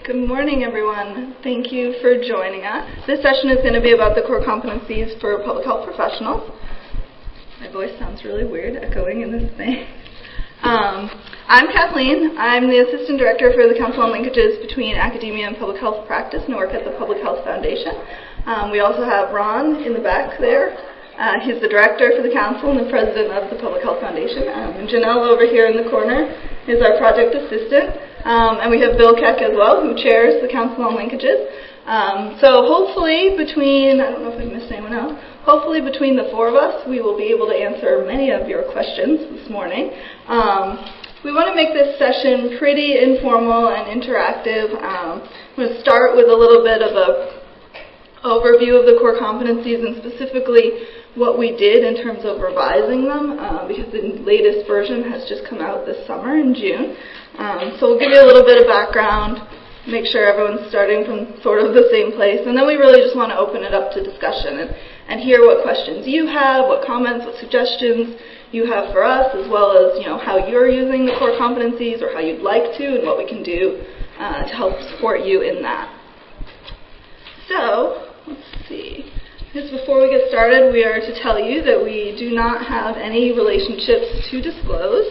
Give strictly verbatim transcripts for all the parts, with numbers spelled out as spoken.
Good morning, everyone. Thank you for joining us. This session is going to be about the core competencies for public health professionals. My voice sounds really weird echoing in this thing. Um, I'm Kathleen. I'm the Assistant Director for the Council on Linkages between Academia and Public Health Practice, and I work at the Public Health Foundation. Um, we also have Ron in the back there. Uh, he's the Director for the Council and the President of the Public Health Foundation. Um, and Janelle over here in the corner is our Project Assistant. Um, and we have Bill Keck as well, who chairs the Council on Linkages. Um, so hopefully between, I don't know if I missed anyone else, hopefully between the four of us, we will be able to answer many of your questions this morning. Um, we want to make this session pretty informal and interactive. Um, I'm going to start with a little bit of a overview of the core competencies and specifically what we did in terms of revising them, uh, because the latest version has just come out this summer in June. Um, so we'll give you a little bit of background, make sure everyone's starting from sort of the same place, and then we really just want to open it up to discussion and, and hear what questions you have, what comments, what suggestions you have for us, as well as, you know, how you're using the core competencies or how you'd like to and what we can do uh, to help support you in that. So, let's see. Just before we get started, we are to tell you that we do not have any relationships to disclose.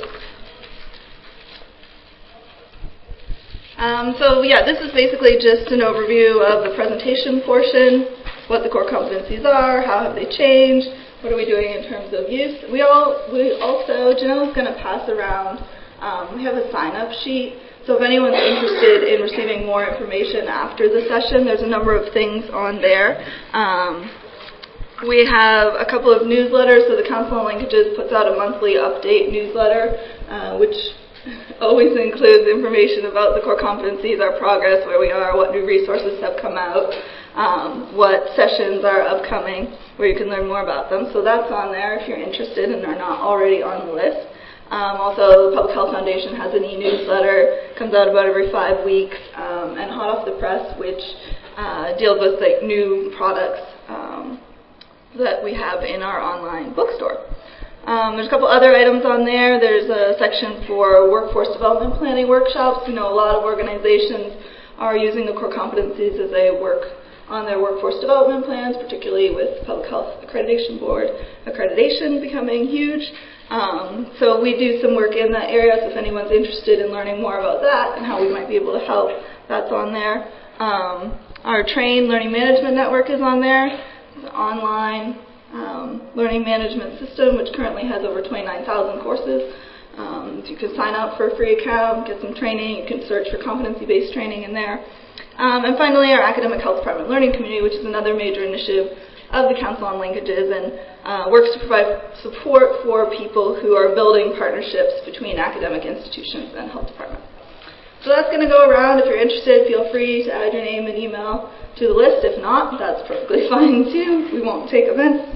Um, so yeah, this is basically just an overview of the presentation portion, what the core competencies are, how have they changed, what are we doing in terms of use. We all, we also, Janelle's going to pass around, um, we have a sign-up sheet, so if anyone's interested in receiving more information after the session, there's a number of things on there. Um, we have a couple of newsletters, so the Council on Linkages puts out a monthly update newsletter, uh, which always includes information about the core competencies, our progress, where we are, what new resources have come out, um, what sessions are upcoming, where you can learn more about them. So that's on there if you're interested and are not already on the list. Um, also, the Public Health Foundation has an e-newsletter, comes out about every five weeks, um, and Hot Off the Press, which uh, deals with like new products um, that we have in our online bookstore. Um, there's a couple other items on there. There's a section for workforce development planning workshops. We know a lot of organizations are using the core competencies as they work on their workforce development plans, particularly with Public Health Accreditation Board accreditation becoming huge. Um, so we do some work in that area, so if anyone's interested in learning more about that and how we might be able to help, that's on there. Um, our Train Learning Management Network is on there. It's online Um, learning management system, which currently has over twenty-nine thousand courses. Um, you can sign up for a free account, get some training. You can search for competency-based training in there. Um, and finally, our Academic Health Department Learning Community, which is another major initiative of the Council on Linkages and uh, works to provide support for people who are building partnerships between academic institutions and health departments. So that's going to go around. If you're interested, feel free to add your name and email to the list. If not, that's perfectly fine too. We won't take offense.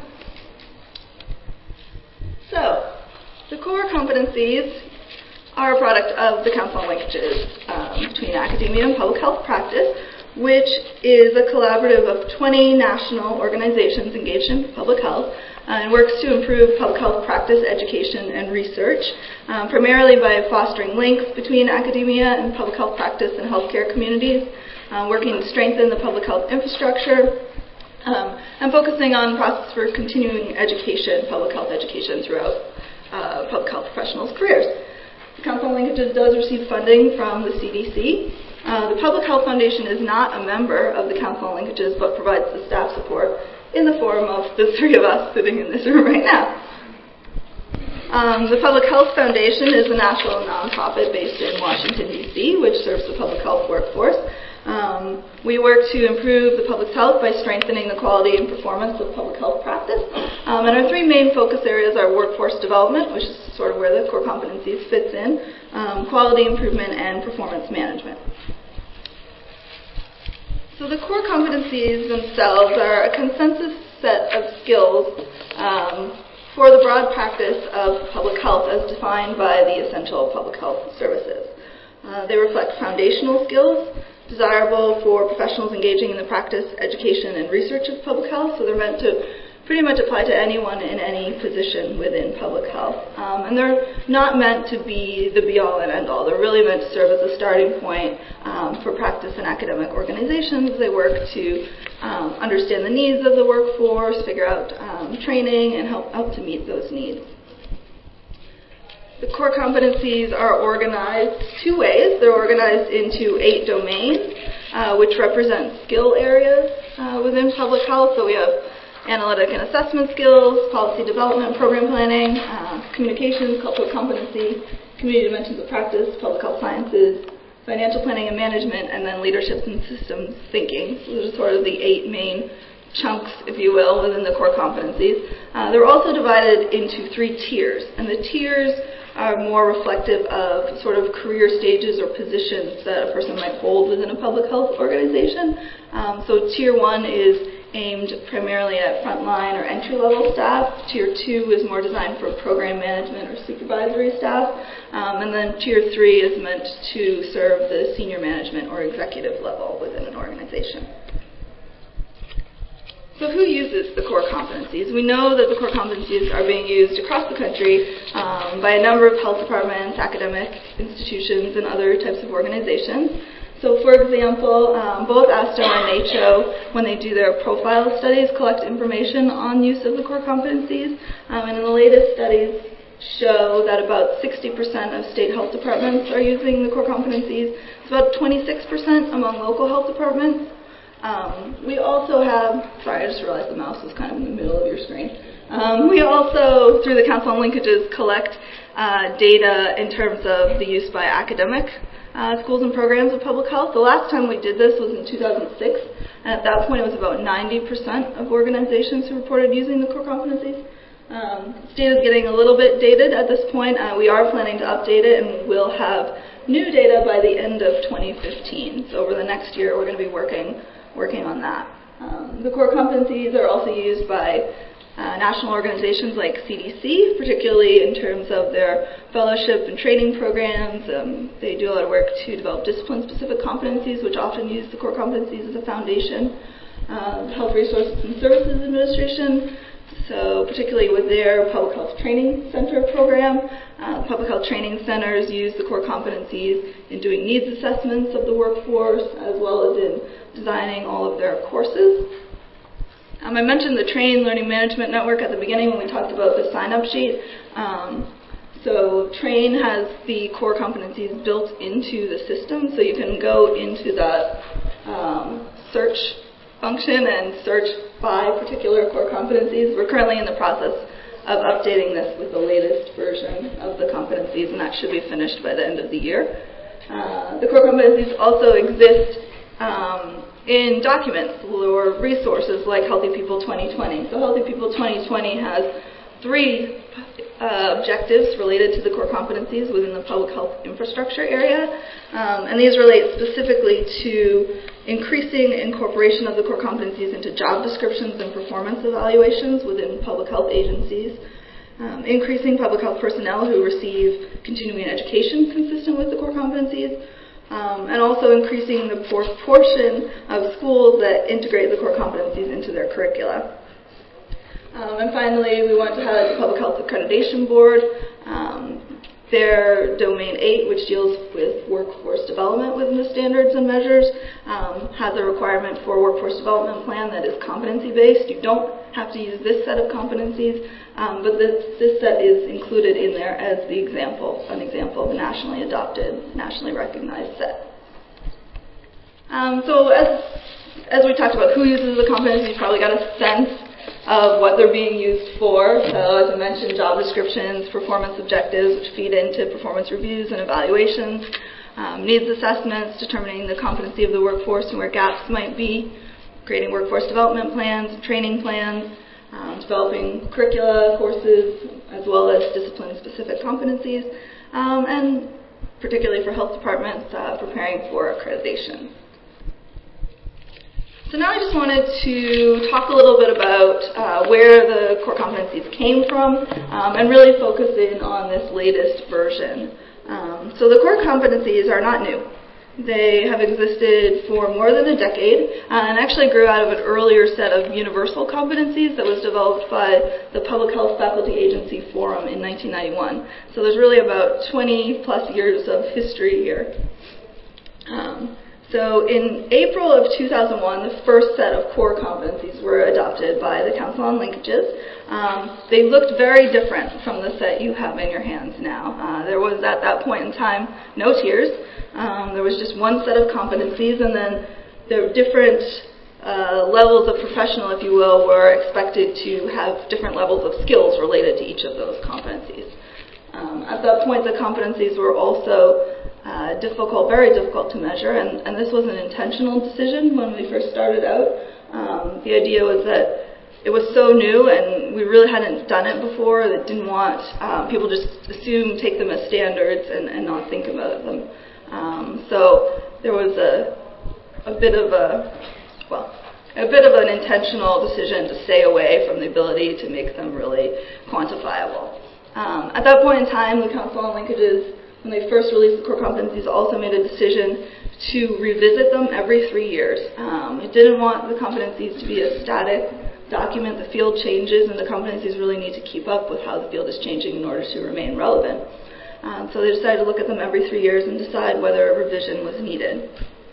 So, the core competencies are a product of the Council on Linkages um, between academia and public health practice, which is a collaborative of twenty national organizations engaged in public health uh, and works to improve public health practice, education, and research, um, primarily by fostering links between academia and public health practice and healthcare communities, uh, working to strengthen the public health infrastructure, Um, and focusing on process for continuing education, public health education throughout uh, public health professionals' careers. The Council on Linkages does receive funding from the C D C. Uh, the Public Health Foundation is not a member of the Council on Linkages, but provides the staff support in the form of the three of us sitting in this room right now. Um, the Public Health Foundation is a national nonprofit based in Washington, D C, which serves the public health workforce. Um, we work to improve the public's health by strengthening the quality and performance of public health practice. Um, and our three main focus areas are workforce development, which is sort of where the core competencies fits in, um, quality improvement, and performance management. So the core competencies themselves are a consensus set of skills um, for the broad practice of public health as defined by the essential public health services. Uh, they reflect foundational skills desirable for professionals engaging in the practice, education, and research of public health. So they're meant to pretty much apply to anyone in any position within public health. Um, and they're not meant to be the be-all and end-all. They're really meant to serve as a starting point um, for practice and academic organizations. They work to um, understand the needs of the workforce, figure out um, training, and help, help to meet those needs. The core competencies are organized two ways. They're organized into eight domains, uh, which represent skill areas uh, within public health. So we have analytic and assessment skills, policy development, program planning, uh, communications, cultural competency, community dimensions of practice, public health sciences, financial planning and management, and then leadership and systems thinking. So those are sort of the eight main chunks, if you will, within the core competencies. Uh, they're also divided into three tiers, and the tiers are more reflective of sort of career stages or positions that a person might hold within a public health organization. Um, so tier one is aimed primarily at frontline or entry-level staff. Tier two is more designed for program management or supervisory staff. Um, and then tier three is meant to serve the senior management or executive level within an organization. So who uses the core competencies? We know that the core competencies are being used across the country um, by a number of health departments, academic institutions, and other types of organizations. So for example, um, both ASTO and NACCHO, when they do their profile studies, collect information on use of the core competencies. Um, and in the latest studies show that about sixty percent of state health departments are using the core competencies. It's about twenty-six percent among local health departments. Um, we also have, sorry, I just realized the mouse was kind of in the middle of your screen. Um, we also, through the Council on Linkages, collect uh, data in terms of the use by academic uh, schools and programs of public health. The last time we did this was in two thousand six, and at that point it was about ninety percent of organizations who reported using the core competencies. Um, this data is getting a little bit dated at this point. Uh, we are planning to update it, and we'll have new data by the end of twenty fifteen. So over the next year, we're going to be working working on that. Um, the core competencies are also used by uh, national organizations like C D C, particularly in terms of their fellowship and training programs. Um, they do a lot of work to develop discipline-specific competencies, which often use the core competencies as a foundation. Uh, Health Resources and Services Administration, so particularly with their Public Health Training Center program, uh, public health training centers use the core competencies in doing needs assessments of the workforce, as well as in designing all of their courses. Um, I mentioned the Train Learning Management Network at the beginning when we talked about the sign-up sheet. Um, so Train has the core competencies built into the system, so you can go into that um, search function and search by particular core competencies. We're currently in the process of updating this with the latest version of the competencies, and that should be finished by the end of the year. Uh, the core competencies also exist um, in documents or resources like Healthy People twenty twenty. So Healthy People twenty twenty has three uh, objectives related to the core competencies within the public health infrastructure area, um, and these relate specifically to increasing incorporation of the core competencies into job descriptions and performance evaluations within public health agencies, um, increasing public health personnel who receive continuing education consistent with the core competencies, um, and also increasing the proportion of schools that integrate the core competencies into their curricula. Um, and finally, we want to highlight the Public Health Accreditation Board. Um, Their Domain eight, which deals with workforce development within the standards and measures, um, has a requirement for a workforce development plan that is competency-based. You don't have to use this set of competencies, um, but this, this set is included in there as the example, an example of a nationally adopted, nationally recognized set. Um, so as, as we talked about who uses the competencies, you probably got a sense of what they're being used for. So as I mentioned, job descriptions, performance objectives, which feed into performance reviews and evaluations, um, needs assessments, determining the competency of the workforce and where gaps might be, creating workforce development plans, training plans, um, developing curricula, courses, as well as discipline-specific competencies, um, and particularly for health departments, uh, preparing for accreditation. So now I just wanted to talk a little bit about uh, where the core competencies came from um, and really focus in on this latest version. Um, so the core competencies are not new. They have existed for more than a decade uh, and actually grew out of an earlier set of universal competencies that was developed by the Public Health Faculty Agency Forum in nineteen ninety-one. So there's really about twenty plus years of history here. Um, so in April of two thousand one, the first set of core competencies were adopted by the Council on Linkages. Um, they looked very different from the set you have in your hands now. Uh, there was at that point in time no tiers. Um, there was just one set of competencies, and then the different uh, levels of professional, if you will, were expected to have different levels of skills related to each of those competencies. Um, at that point, the competencies were also uh, difficult, very difficult to measure, and, and this was an intentional decision when we first started out. Um, the idea was that it was so new, and we really hadn't done it before, that didn't want uh, people just assume, take them as standards, and, and not think about them. Um, so there was a, a bit of a, well, a bit of an intentional decision to stay away from the ability to make them really quantifiable. Um, at that point in time, the Council on Linkages, when they first released the core competencies, also made a decision to revisit them every three years. Um, it didn't want the competencies to be a static document. The field changes, and the competencies really need to keep up with how the field is changing in order to remain relevant. Um, so they decided to look at them every three years and decide whether a revision was needed.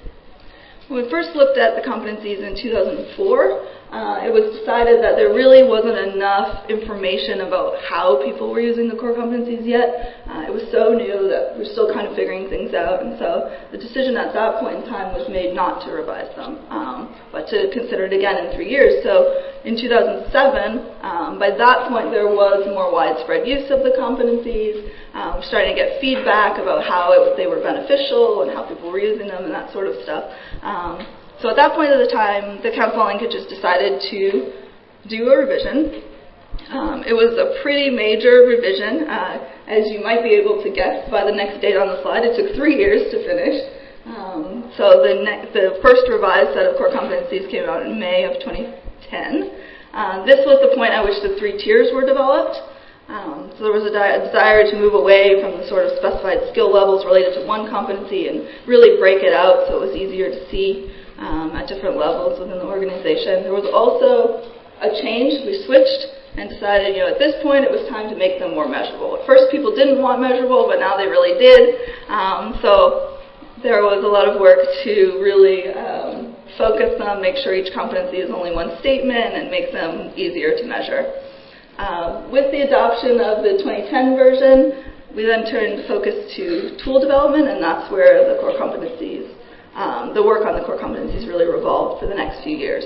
When we first looked at the competencies in two thousand four, uh, it was decided that there really wasn't enough information about how people were using the core competencies yet. Uh, it was so new that we're still kind of figuring things out, and so the decision at that point in time was made not to revise them, um, but to consider it again in three years. So in two thousand seven, um, by that point there was more widespread use of the competencies. Um, we're starting to get feedback about how it, they were beneficial and how people were using them and that sort of stuff. Um, so at that point of the time, the Council on Linkages decided to do a revision. Um, it was a pretty major revision. Uh, as you might be able to guess by the next date on the slide, it took three years to finish. Um, so the, ne- the first revised set of core competencies came out in May of twenty ten. Uh, this was the point at which the three tiers were developed. Um, so there was a, di- a desire to move away from the sort of specified skill levels related to one competency and really break it out so it was easier to see um, at different levels within the organization. There was also a change. We switched and decided, you know, at this point it was time to make them more measurable. At first people didn't want measurable, but now they really did. Um, so there was a lot of work to really um, focus them, make sure each competency is only one statement, and make them easier to measure. Uh, with the adoption of the twenty ten version, we then turned focus to tool development, and that's where the core competencies, um, the work on the core competencies really revolved for the next few years.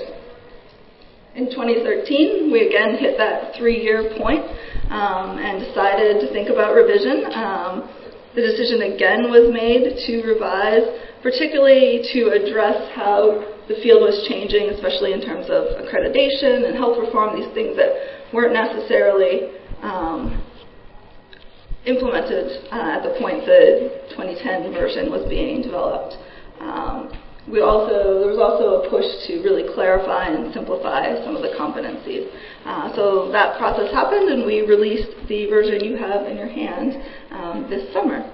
In twenty thirteen, we again hit that three-year point um, and decided to think about revision. Um, the decision again was made to revise, particularly to address how the field was changing, especially in terms of accreditation and health reform, these things that weren't necessarily um, implemented uh, at the point the twenty ten version was being developed. Um, we also there was also a push to really clarify and simplify some of the competencies. Uh, so that process happened, and we released the version you have in your hand um, this summer.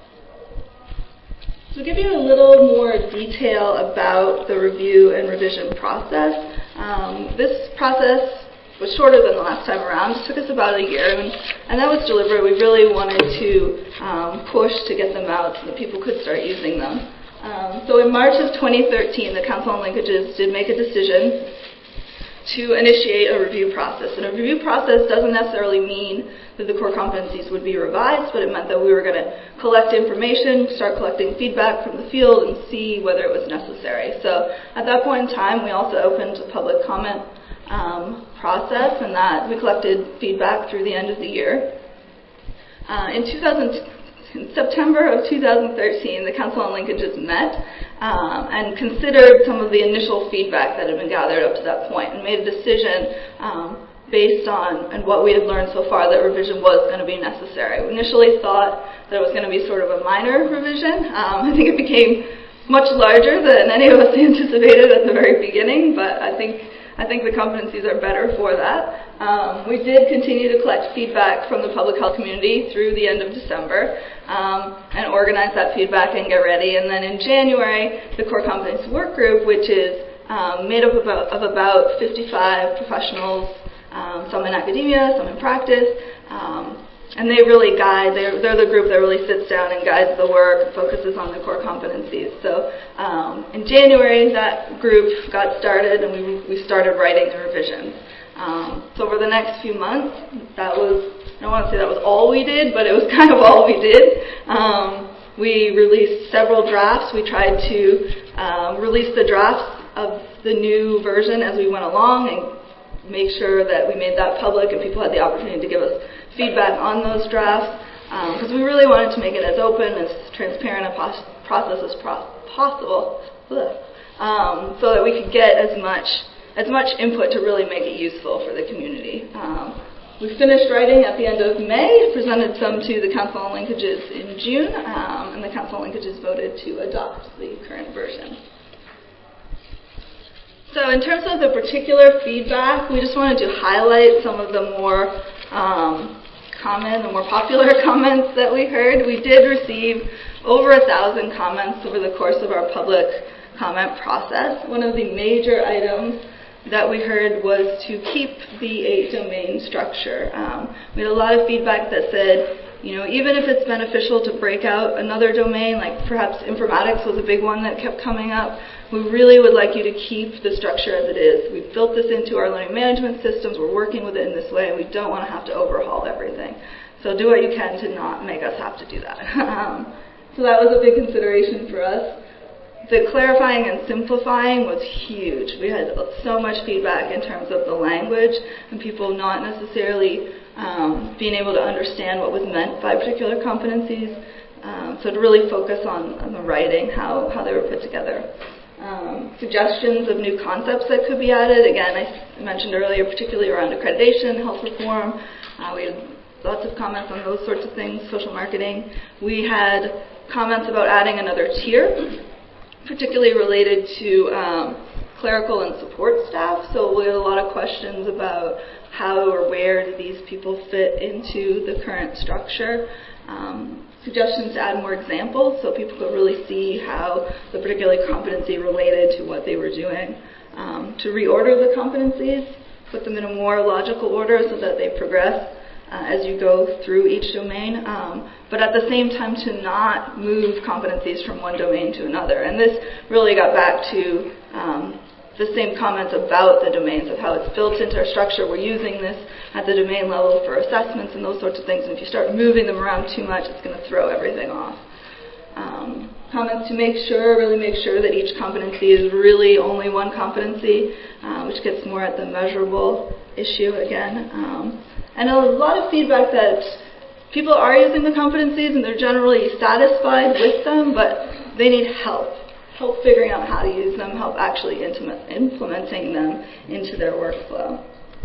To give you a little more detail about the review and revision process, um, this process was shorter than the last time around. It took us about a year, and, and that was deliberate. We really wanted to um, push to get them out so that people could start using them. Um, so in March of twenty thirteen, the Council on Linkages did make a decision to initiate a review process. And a review process doesn't necessarily mean that the core competencies would be revised, but it meant that we were going to collect information, start collecting feedback from the field, and see whether it was necessary. So at that point in time, we also opened a public comment Um, process, and that we collected feedback through the end of the year. Uh, in, two thousand, in September of two thousand thirteen, the Council on Linkages met um, and considered some of the initial feedback that had been gathered up to that point and made a decision um, based on and what we had learned so far that revision was going to be necessary. We initially thought that it was going to be sort of a minor revision. Um, I think it became much larger than any of us anticipated at the very beginning, but I think I think the competencies are better for that. Um, we did continue to collect feedback from the public health community through the end of December um, and organize that feedback and get ready. And then in January, the core competency work group, which is um, made up of about, of about fifty-five professionals, um, some in academia, some in practice, um, and they really guide, they're, they're the group that really sits down and guides the work, focuses on the core competencies. So um, in January, that group got started and we, we started writing the revisions. Um, so over the next few months, that was, I don't want to say that was all we did, but it was kind of all we did. Um, we released several drafts. We tried to um, release the drafts of the new version as we went along and make sure that we made that public and people had the opportunity to give us feedback on those drafts, because um, we really wanted to make it as open, as transparent a pos- process as pro- possible, um, so that we could get as much as much input to really make it useful for the community. Um, we finished writing at the end of May, presented some to the Council on Linkages in June, um, and the Council on Linkages voted to adopt the current version. So in terms of the particular feedback, we just wanted to highlight some of the more um, common, the more popular comments that we heard. We did receive over a thousand comments over the course of our public comment process. One of the major items that we heard was to keep the eight domain structure. Um, we had a lot of feedback that said, you know, even if it's beneficial to break out another domain, like perhaps informatics was a big one that kept coming up, we really would like you to keep the structure as it is. We've built this into our learning management systems. We're working with it in this way, and we don't want to have to overhaul everything. So do what you can to not make us have to do that. um, so that was a big consideration for us. The clarifying and simplifying was huge. We had so much feedback in terms of the language and people not necessarily um, being able to understand what was meant by particular competencies. Um, so to really focus on, on the writing, how, how they were put together. Um, suggestions of new concepts that could be added. Again, I mentioned earlier, particularly around accreditation, health reform. Uh, we had lots of comments on those sorts of things, social marketing. We had comments about adding another tier, particularly related to um, clerical and support staff. So we had a lot of questions about how or where do these people fit into the current structure. Um, suggestions to add more examples so people could really see how the particular competency related to what they were doing. Um, to reorder the competencies, put them in a more logical order so that they progress uh, as you go through each domain, um, but at the same time to not move competencies from one domain to another. And this really got back to um, the same comments about the domains, of how it's built into our structure. We're using this at the domain level for assessments and those sorts of things, and if you start moving them around too much, it's going to throw everything off. Um, comments to make sure, really make sure that each competency is really only one competency, uh, which gets more at the measurable issue again. Um, and a lot of feedback that people are using the competencies and they're generally satisfied with them, but they need help. Help figuring out how to use them, help actually intimate, implementing them into their workflow.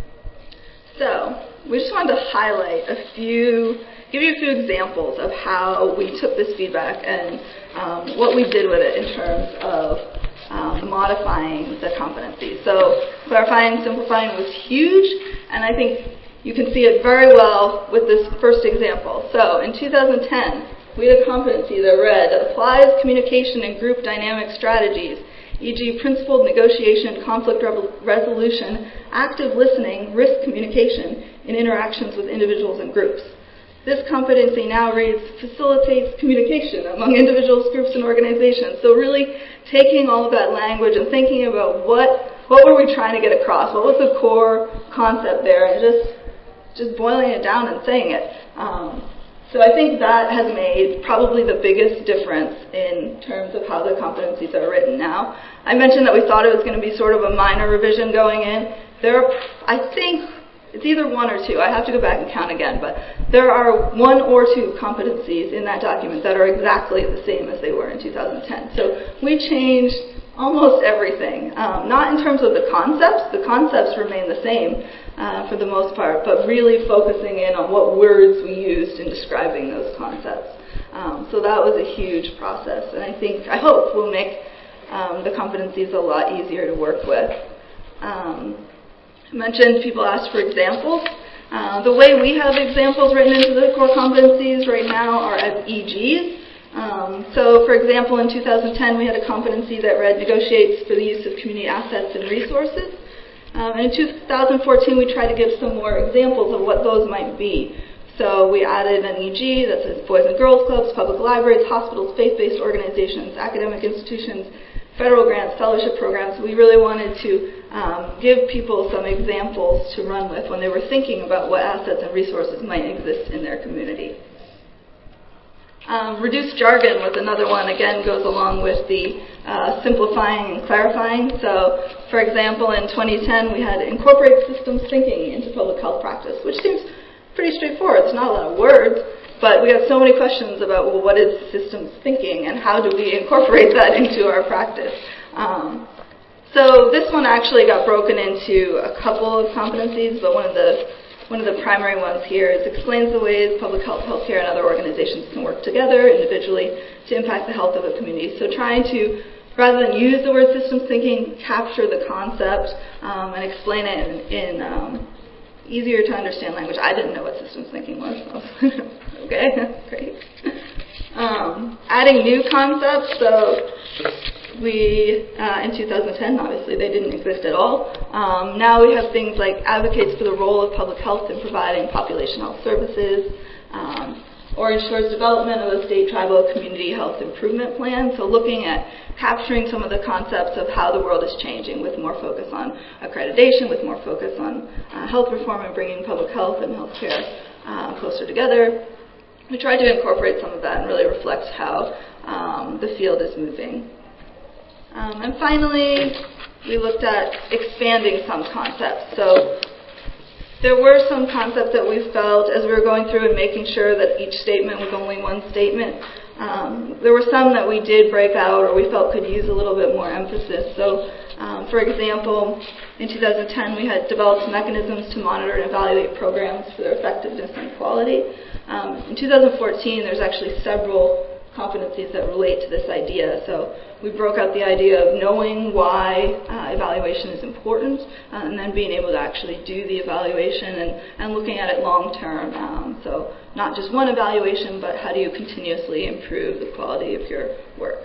So we just wanted to highlight a few, give you a few examples of how we took this feedback and um, what we did with it in terms of um, modifying the competencies. So clarifying, simplifying was huge, and I think you can see it very well with this first example. So in two thousand ten, we had a competency that read, applies communication and group dynamic strategies, for example principled negotiation, conflict re- resolution, active listening, risk communication in interactions with individuals and groups. This competency now reads, facilitates communication among individuals, groups, and organizations. So really taking all of that language and thinking about what what were we trying to get across, what was the core concept there, and just, just boiling it down and saying it. Um, So I think that has made probably the biggest difference in terms of how the competencies are written now. I mentioned that we thought it was going to be sort of a minor revision going in. There are, I think, it's either one or two. I have to go back and count again, but there are one or two competencies in that document that are exactly the same as they were in two thousand ten. So we changed almost everything, um, not in terms of the concepts. The concepts remain the same uh, for the most part, but really focusing in on what words we used in describing those concepts. Um, so that was a huge process, and I think, I hope, will make um, the competencies a lot easier to work with. Um, I mentioned people ask for examples. Uh, the way we have examples written into the core competencies right now are as E Gs. Um, so, for example, in two thousand ten, we had a competency that read negotiates for the use of community assets and resources. Um, and in two thousand fourteen, we tried to give some more examples of what those might be. So we added an E G that says Boys and Girls Clubs, public libraries, hospitals, faith-based organizations, academic institutions, federal grants, fellowship programs. We really wanted to um, give people some examples to run with when they were thinking about what assets and resources might exist in their community. Um, reduced jargon was another one, again, goes along with the uh, simplifying and clarifying. So, for example, in twenty ten, we had incorporate systems thinking into public health practice, which seems pretty straightforward. It's not a lot of words, but we have so many questions about, well, what is systems thinking and how do we incorporate that into our practice? Um, so this one actually got broken into a couple of competencies, but one of the One of the primary ones here is explains the ways public health, healthcare, and other organizations can work together individually to impact the health of a community. So trying to, rather than use the word systems thinking, capture the concept um, and explain it in, in um, easier to understand language. I didn't know what systems thinking was. So okay, great. Um, adding new concepts. So we, uh, in two thousand ten, obviously they didn't exist at all. Um, now we have things like advocates for the role of public health in providing population health services, um, or ensures development of a state, tribal, community health improvement plan. So looking at capturing some of the concepts of how the world is changing with more focus on accreditation, with more focus on uh, health reform and bringing public health and healthcare uh, closer together. We tried to incorporate some of that and really reflect how um, the field is moving. Um, and finally, we looked at expanding some concepts. So there were some concepts that we felt as we were going through and making sure that each statement was only one statement. Um, there were some that we did break out or we felt could use a little bit more emphasis. So, um, for example, in two thousand ten, we had developed mechanisms to monitor and evaluate programs for their effectiveness and quality. Um, in two thousand fourteen, there's actually several competencies that relate to this idea. So we broke out the idea of knowing why uh, evaluation is important uh, and then being able to actually do the evaluation and, and looking at it long term. Um, so not just one evaluation, but how do you continuously improve the quality of your work.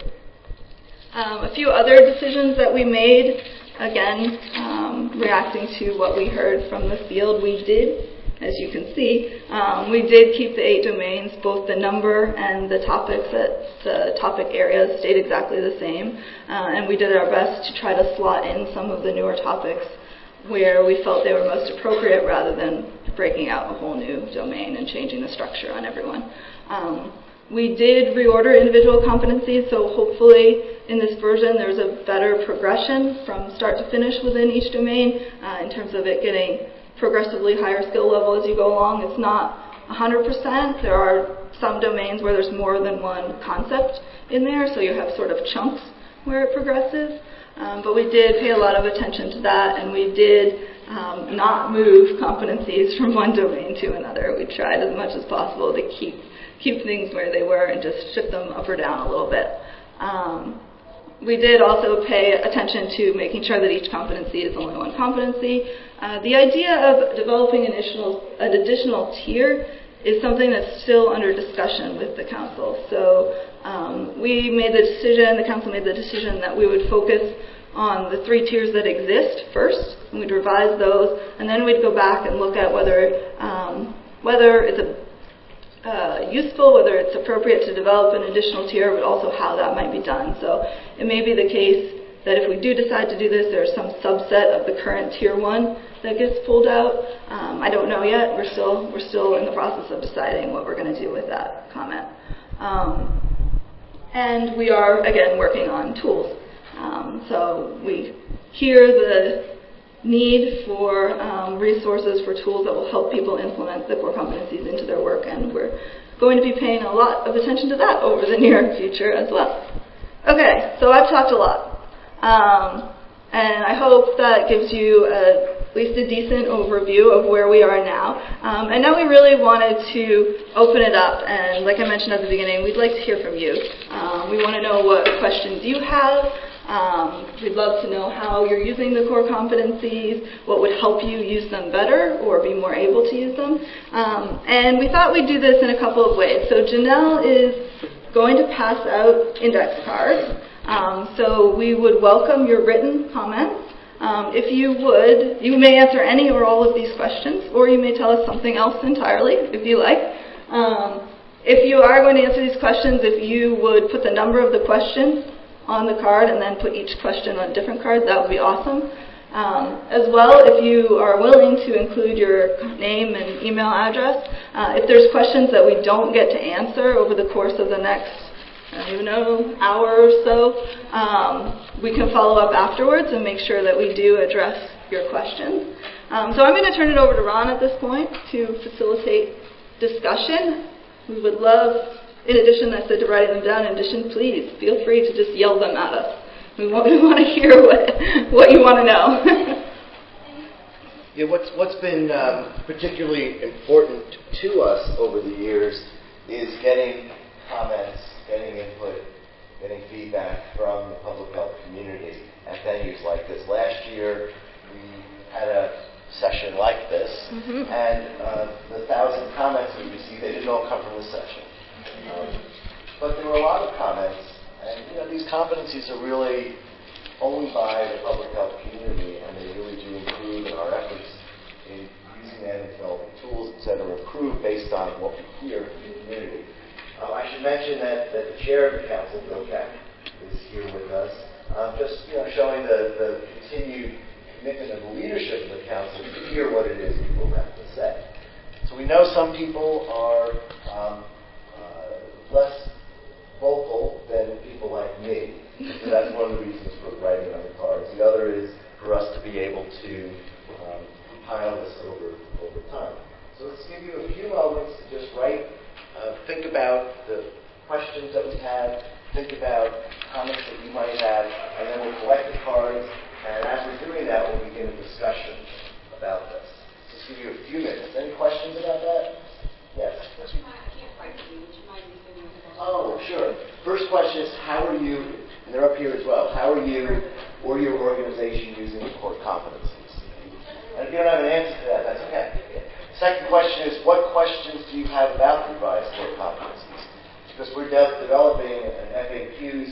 Um, a few other decisions that we made, again, um, reacting to what we heard from the field, we did. As you can see, um, we did keep the eight domains, both the number and the topics, that the topic areas stayed exactly the same, uh, and we did our best to try to slot in some of the newer topics where we felt they were most appropriate rather than breaking out a whole new domain and changing the structure on everyone. Um, we did reorder individual competencies, so hopefully in this version there's a better progression from start to finish within each domain uh, in terms of it getting progressively higher skill level as you go along. It's not one hundred percent. There are some domains where there's more than one concept in there, so you have sort of chunks where it progresses. Um, but we did pay a lot of attention to that, and we did um, not move competencies from one domain to another. We tried as much as possible to keep keep things where they were and just shift them up or down a little bit. Um, We did also pay attention to making sure that each competency is only one competency. Uh, the idea of developing an additional, an additional tier is something that's still under discussion with the council. So um, we made the decision, the council made the decision that we would focus on the three tiers that exist first, and we'd revise those, and then we'd go back and look at whether, um, whether it's a Uh, useful, whether it's appropriate to develop an additional tier, but also how that might be done. So it may be the case that if we do decide to do this, there's some subset of the current tier one that gets pulled out. Um, I don't know yet. We're still we're still in the process of deciding what we're going to do with that comment. Um, and we are again working on tools. Um, so we hear the need for um, resources for tools that will help people implement the core competencies into their work, and we're going to be paying a lot of attention to that over the near future as well. Okay, so I've talked a lot, um, and I hope that gives you a, at least a decent overview of where we are now. Um, and now we really wanted to open it up, and like I mentioned at the beginning, we'd like to hear from you. Um, we want to know what questions you have. Um, we'd love to know how you're using the core competencies, what would help you use them better or be more able to use them. Um, and we thought we'd do this in a couple of ways. So Janelle is going to pass out index cards. Um, so we would welcome your written comments. Um, if you would, you may answer any or all of these questions, or you may tell us something else entirely, if you like. Um, if you are going to answer these questions, if you would put the number of the question on the card and then put each question on a different card, that would be awesome. Um, as well, if you are willing to include your name and email address, uh, if there's questions that we don't get to answer over the course of the next, I don't even know, hour or so, um, we can follow up afterwards and make sure that we do address your questions. Um, so I'm going to turn it over to Ron at this point to facilitate discussion. We would love, in addition, I said to writing them down, in addition, please feel free to just yell them at us. We want, we want to hear what, what you want to know. Yeah, what's, what's been um, particularly important to us over the years is getting comments, getting input, getting feedback from the public health community at venues like this. Last year, we had a session like this, mm-hmm. and uh, the thousand comments we received, they didn't all come from this session. Um, but there were a lot of comments, and you know these competencies are really owned by the public health community, and they really do improve in our efforts in using them, developing tools, et cetera, improve based on what we hear from the community. Uh, I should mention that, that the chair of the council, Bill Keck, is here with us, um, just you know showing the, the continued commitment of the leadership of the council to hear what it is people have to say. So we know some people are um, uh, less vocal than people like me. So that's one of the reasons for writing on the cards. The other is for us to be able to um, compile this over, over time. So let's give you a few moments to just write, uh, think about the questions that we had, think about comments that you might have, and then we'll collect the cards. And as we're doing that, we'll begin a discussion about this. Just give you a few minutes. Any questions about that? Yes? Would you mind, I can't quite see, would you mind me sending it? Oh, sure. First question is, how are you, and they're up here as well, how are you or your organization using the core competencies? And if you don't have an answer to that, that's okay. Second question is, what questions do you have about the revised core competencies? Because we're de- developing an F A Qs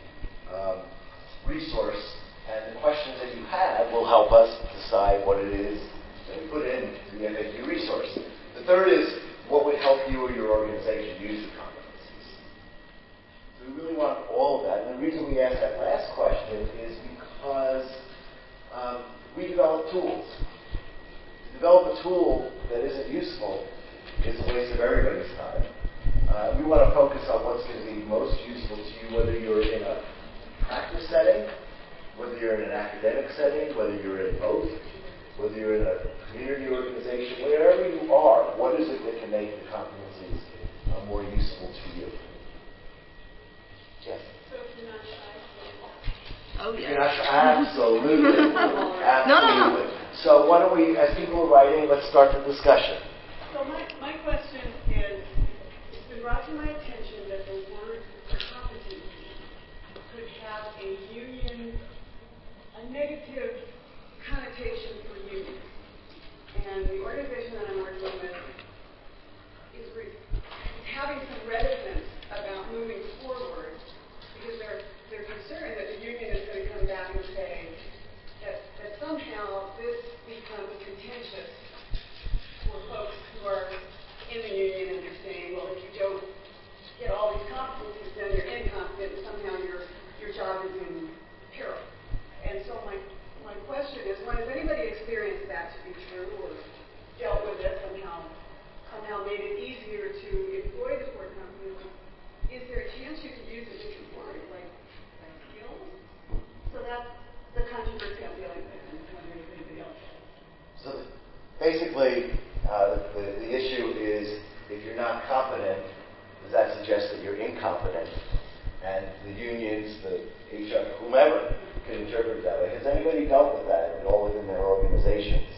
um, resource, and the questions that you have will help us decide what it is that we put in the F A Q resource. The third is, what would help you or your organization use the competencies? So we really want all of that. And the reason we asked that last question is because um, we develop tools. To develop a tool that isn't useful is a waste of everybody's time. Uh, we want to focus on what's going to be most useful to you, whether you're in a practice setting, whether you're in an academic setting, whether you're in both, whether you're in a community organization, wherever you are, what is it that can make the competencies uh, more useful to you? Yes? So if you're not shy, Oh, yeah. You're not sure? Absolutely. Absolutely. No, no, no. So why don't we, as people are writing, let's start the discussion. So my, my question is, it's been brought to my attention that the word competency could have a union, a negative connotation for unions. And the organization that I'm working with is, re- is having some reticence about moving forward because they're, they're concerned that the union is going to come back and say that, that somehow this becomes contentious for folks who are in the union and they're saying, well, if you don't get all these competencies, then you're incompetent and somehow your, your job is in peril. And so my my question is, one, has anybody experienced that to be true or dealt with it somehow, somehow made it easier to employ the core competency? Is there a chance you could use a different word, like, like skills? So that's the controversy I'm dealing with, and wondering if anybody else has. So basically, uh, the, the issue is, if you're not competent, does that suggest that you're incompetent? And the unions, the H R, whomever, can interpret it that way. Has anybody dealt with that at all within their organizations?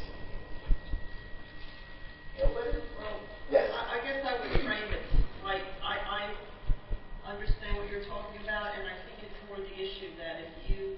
Nobody? Well, yes. I, I guess I would frame it like I, I understand what you're talking about, and I think it's more the issue that if you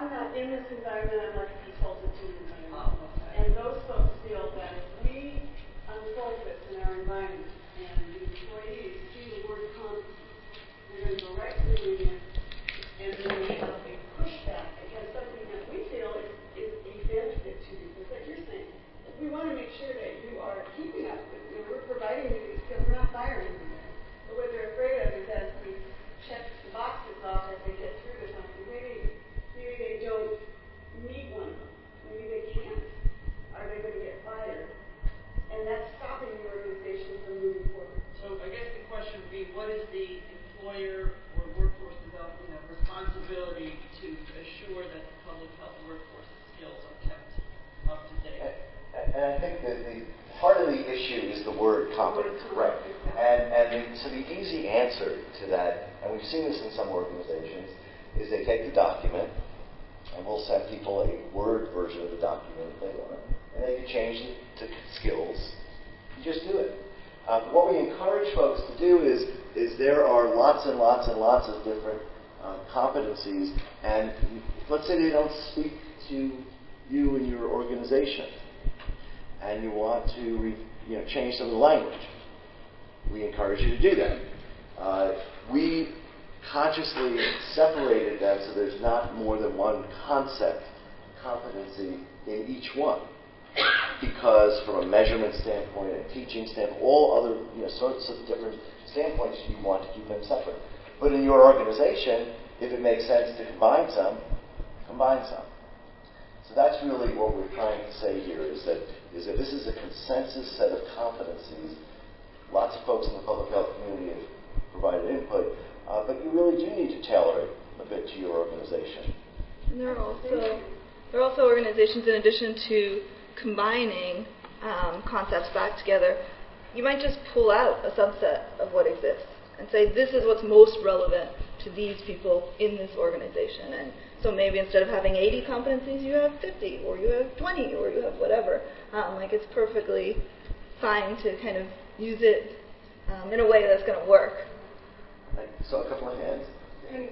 I'm not in this environment, I'm like a consultant to the environment. Oh, okay. And those folks feel that if we unfold this in our environment and the employees see the word competency, they're going to go right to the union and they're going to have a pushback against something that we feel is, is a benefit to you. Because like you're saying, we want to make sure that you are keeping up with, you know, we're providing you these skills, we're not firing you. But what they're afraid of is as we check the boxes off as they get through to something, maybe, maybe they don't meet one of them. Maybe they can't. Are they going to get fired? And that's stopping the organization from moving forward. So I guess the question would be, what is the employer or workforce development responsibility to assure that the public health workforce skills are kept up to date? And, and I think that the part of the issue is the word competence, right? And and the, so the easy answer to that, and we've seen this in some organizations, is they take the document, and we'll send people a Word version of the document if they want, and they can change it to skills. You just do it. Um, what we encourage folks to do is is there are lots and lots and lots of different um, competencies, and let's say they don't speak to you and your organization, and you want to re, you know change some of the language. We encourage you to do that. Uh, we consciously separated them so there's not more than one concept, competency in each one. Because from a measurement standpoint, a teaching standpoint, all other you know, sorts of different standpoints, you want to keep them separate. But in your organization, if it makes sense to combine some, combine some. So that's really what we're trying to say here, is that is that this is a consensus set of competencies. Lots of folks in the public health community have provided input, uh, but you really do need to tailor it a bit to your organization. And there are also there are also organizations, in addition to combining um, concepts back together, you might just pull out a subset of what exists and say this is what's most relevant to these people in this organization. And so maybe instead of having eighty competencies, you have fifty, or you have twenty, or you have whatever. Um, like it's perfectly fine to kind of use it um, in a way that's going to work. I saw a couple of hands. And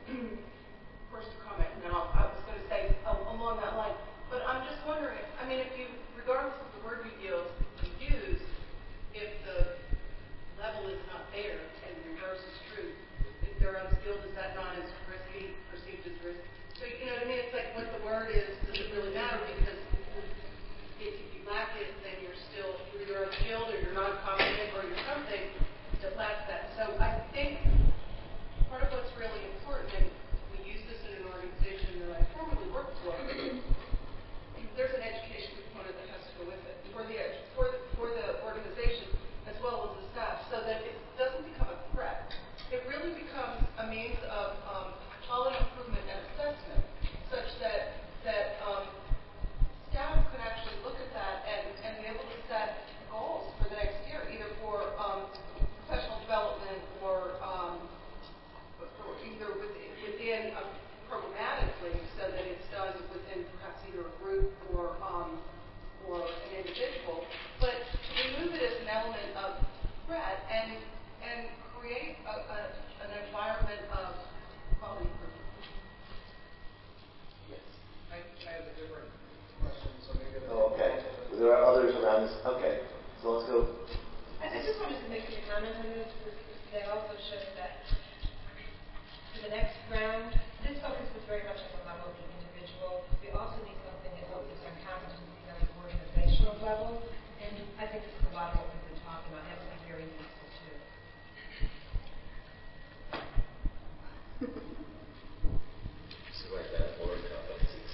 first a comment, and then I'll, I was going to say um, along that line. But I'm just wondering, I mean, if you, regardless of the word you use, you use, if the level is not there, and the reverse is true, if they're unskilled, is that not as risky, perceived as risky? So, you know what I mean? It's like what the word is, does it really matter? Because if you lack it, then you're still, either you're unskilled, or you're not competent, or you're something that lacks that. So I think part of what's really important, and we use this in an organization that I formerly worked for, there's an education component that has to go with it for the for the, for the organization as well as the staff, so that it doesn't become a threat. It really becomes a means of um, quality improvement and assessment, such that that um, staff could actually look at that and, and be able to set goals for the next year, either for um, professional development or um, or either within, within a programmatically, so that it's done within perhaps either a group or um, or an individual, but to remove it as an element of threat and and create a, a, an environment of quality improvement. Yes. I, I have a different question, so maybe. Oh, okay. Well, there are others around this. Okay. So let's go. I I just wanted to make a comment on this. That also shows that for the next round, this focus was very much on the level of the individual. We also need something that focuses on competencies on the organizational level. And I think this is a lot of what we've been talking about. That would be very useful too. So like that word competencies.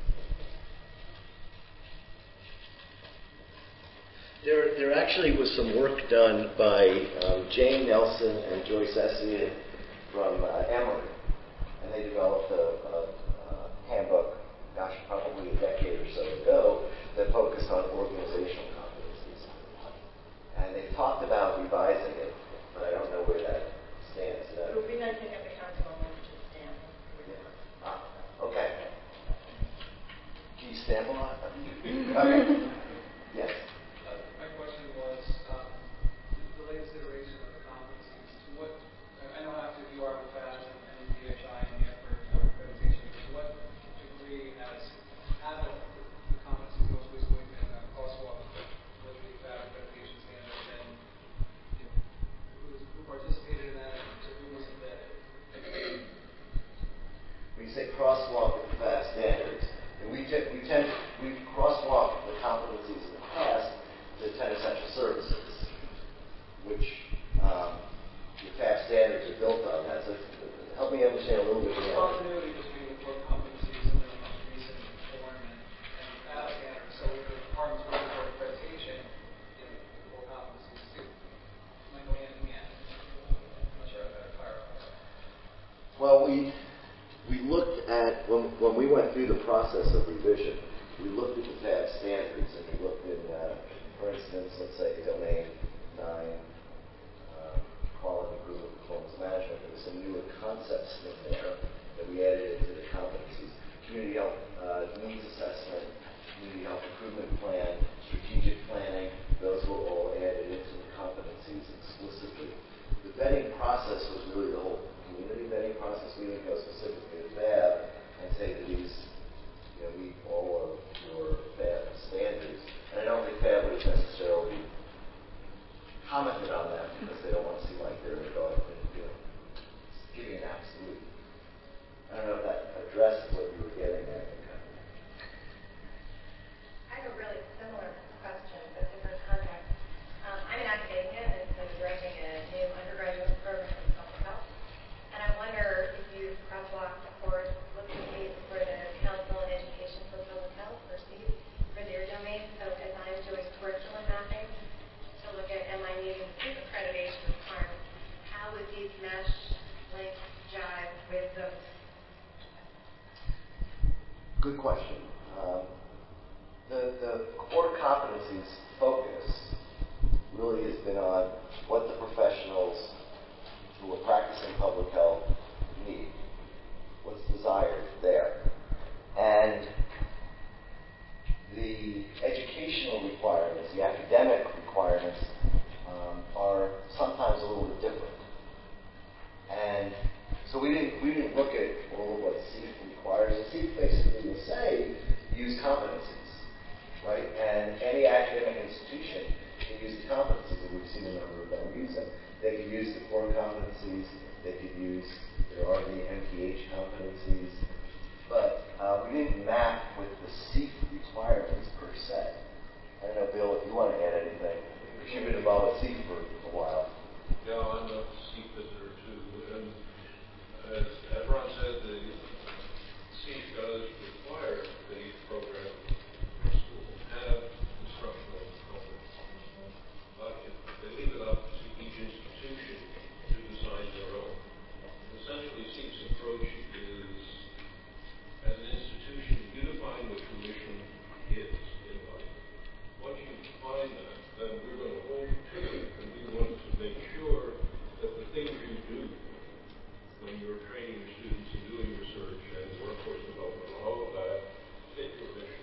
There, there actually was some work done by um, Jane Nelson and Joyce Essien from uh, Emory, and they developed a, a, a handbook, gosh, probably a decade or so ago, that focused on organizational competencies. And they talked about revising it, but I don't know where that stands. It would be nice to have the council on board to stamp. Yeah. Ah, okay. Can you stamp on it? Okay. Yes. My question was, um, the latest iteration of the competencies, to what, I know after the U R F A S and the D H I and the effort of accreditation, to what we say crosswalk the F A B standards. And we, te- we tend, we've crosswalked the competencies in the past to ten essential services, which um, the F A B standards are built on that. So help me understand a little bit more. Continuity between the core competencies and the most recent form and, and F A B standards. So the department's working for accreditation, you know, the core competencies too. Might go hand in hand. I'm not sure I better clarify. Well, we we looked at when when we went through the process of revision, we looked at the F A B standards, and we looked at, uh, for instance, let's say domain nine, uh, quality improvement, performance management. There was some newer concepts in there that we added into the competencies. Community health uh, needs assessment, community health improvement plan, strategic planning. Those were all added into the competencies explicitly. The vetting process was really the whole community vetting process. We didn't go specifically to F A B and say that these, you know, meet all of your F A B standards. And I don't think F A B would have necessarily commented on that because they don't want to seem like they're going, you know, giving an absolute. I don't know if that addressed what you were getting at. I have a really similar question, but different context. Um, I'm an academia and I'm directing a new undergraduate program in public health. And I wonder if you've crosswalked or looked at these for the Council on Education for Public Health, or C E P, for their domain. So as I'm doing curriculum mapping to look at am I meeting C E P accreditation requirements, how would these mesh, link, jive with those? Good question. Um, the, the core competencies focus really has been on what the professionals who are practicing public health need, what's desired there. And the educational requirements, the academic requirements, um, are sometimes a little bit different. And so we didn't we didn't look at all of what C E P requires. And C E P basically will say use competencies, right? And any academic institution can use the competencies, and we've seen a number of them use them. They could use the core competencies. They could use there are the M P H competencies, but uh, we didn't map with the C E P requirements per se. I don't know, Bill, if you want to add anything. You've been involved with C E P for a while. Yeah, I'm a C E P visitor too. And as, as Ron said, the C E P does require the program or school to have instructional competencies. But if they leave it up to each institution to design their own. Essentially, C E P's approach is, as an institution, you define what tuition is in life. Once you define that, then we're going to hold you to it, and we want to make sure that the things you do when you're training your students and doing research and workforce development and all of that fit your mission.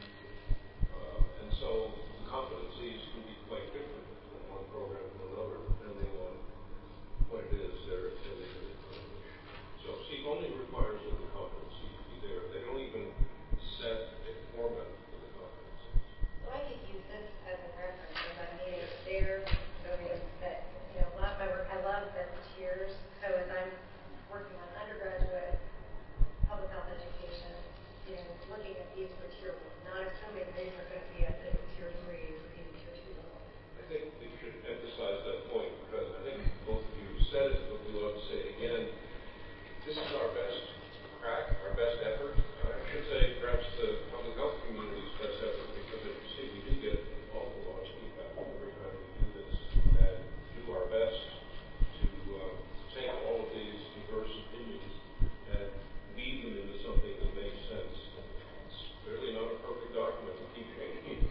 Uh, and so the competencies can be quite different from one program to another, depending on what it is they're intending to accomplish. So C E P only requires that the competencies be there. They don't even set a format for the competencies. So I could use this as a reference as I'm meeting their domains that, you know, a lot of my work, I love the tiers. So as I'm working on undergraduate public health education, you know, looking at these for tier one, not assuming these are going to be at the tier three or even tier two level. I think we should emphasize that point because I think both of you said it, but we love to say it again. This is our best crack, our best effort. I should say perhaps the public health community's best effort because as you see, we do get all the laws feedback every time we do this and do our best to uh, take all of these diverse opinions and weave them into something that makes sense. It's clearly not a perfect document. We keep changing it.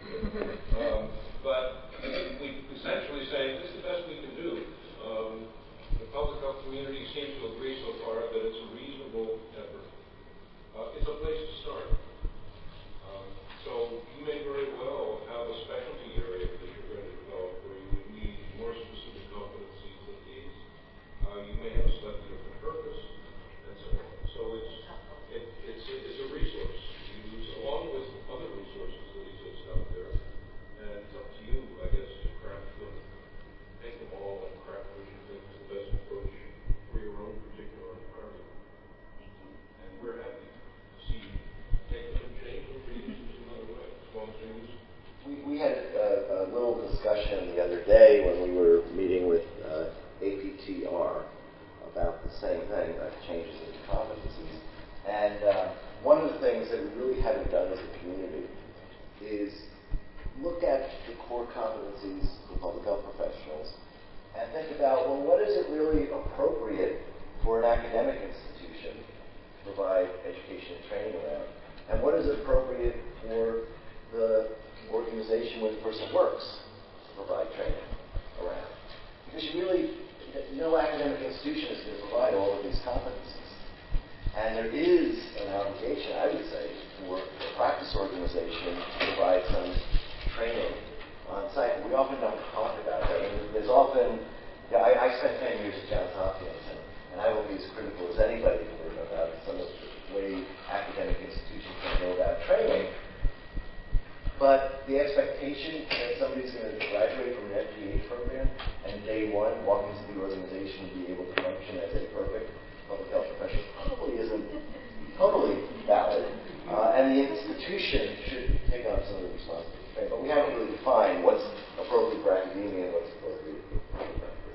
one of the things that we really haven't done as a community is look at the core competencies for public health professionals and think about, well, what is it really appropriate for an academic institution to provide education and training around? And what is appropriate for the organization where the person works to provide training around? Because you really, no academic institution is going to provide all of these competencies. And there is an obligation, I would say, for a practice organization to provide some training on site. We often don't talk about that. And there's often, yeah, I, I spent ten years at Johns Hopkins, and, and I will be as critical as anybody for about some of the way academic institutions can go about training. But the expectation that somebody's going to graduate from an F P A program and day one walk into the organization and be able to function as a perfect public health professional probably isn't totally valid. Uh, and the institution should take on some of the responsibility for training. But we haven't really defined what's appropriate for academia and what's appropriate for practice.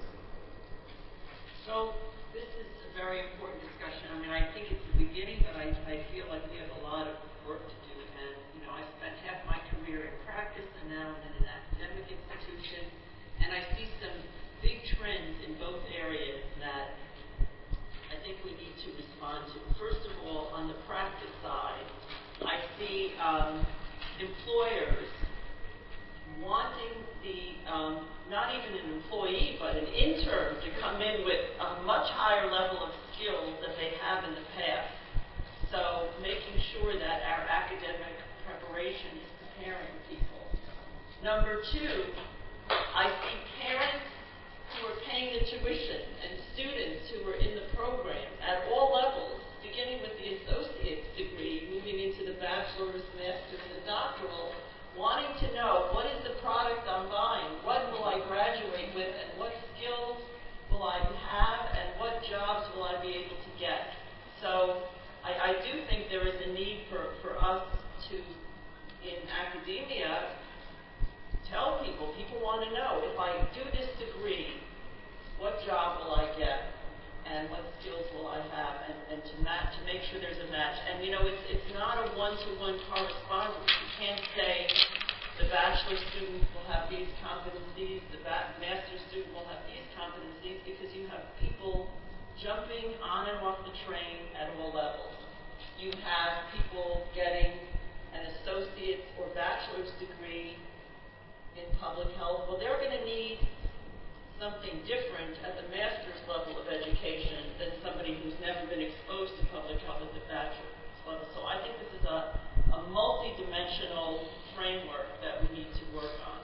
So this is a very important discussion. I mean, I think it's the beginning, but I, I feel like we have a lot of work to do. And, you know, I spent half my career in practice, and now I'm in an academic institution. And I see some big trends in both areas that I think we need to respond to. First of all, on the practice side, I see um, employers wanting the, um, not even an employee, but an intern to come in with a much higher level of skills than they have in the past. So making sure that our academic preparation is preparing people. Number two, I see parents who are paying the tuition and students who are in the program at all levels, beginning with the associate's degree, moving into the bachelor's, master's, and doctoral, wanting to know what is the product I'm buying, what will I graduate with, and what skills will I have, and what jobs will I be able to get. So I, I do think there is a need for, for us to, in academia, tell people, people want to know, if I do this degree, what job will I get, and what skills will I have, and, and to match, to make sure there's a match. And you know, it's it's not a one-to-one correspondence. You can't say the bachelor student will have these competencies, the ba- master's student will have these competencies, because you have people jumping on and off the train at all levels. You have people getting an associate's or bachelor's degree in public health. Well, they're going to need something different at the master's level of education than somebody who's never been exposed to public health at the bachelor's level. So I think this is a, a multi-dimensional framework that we need to work on.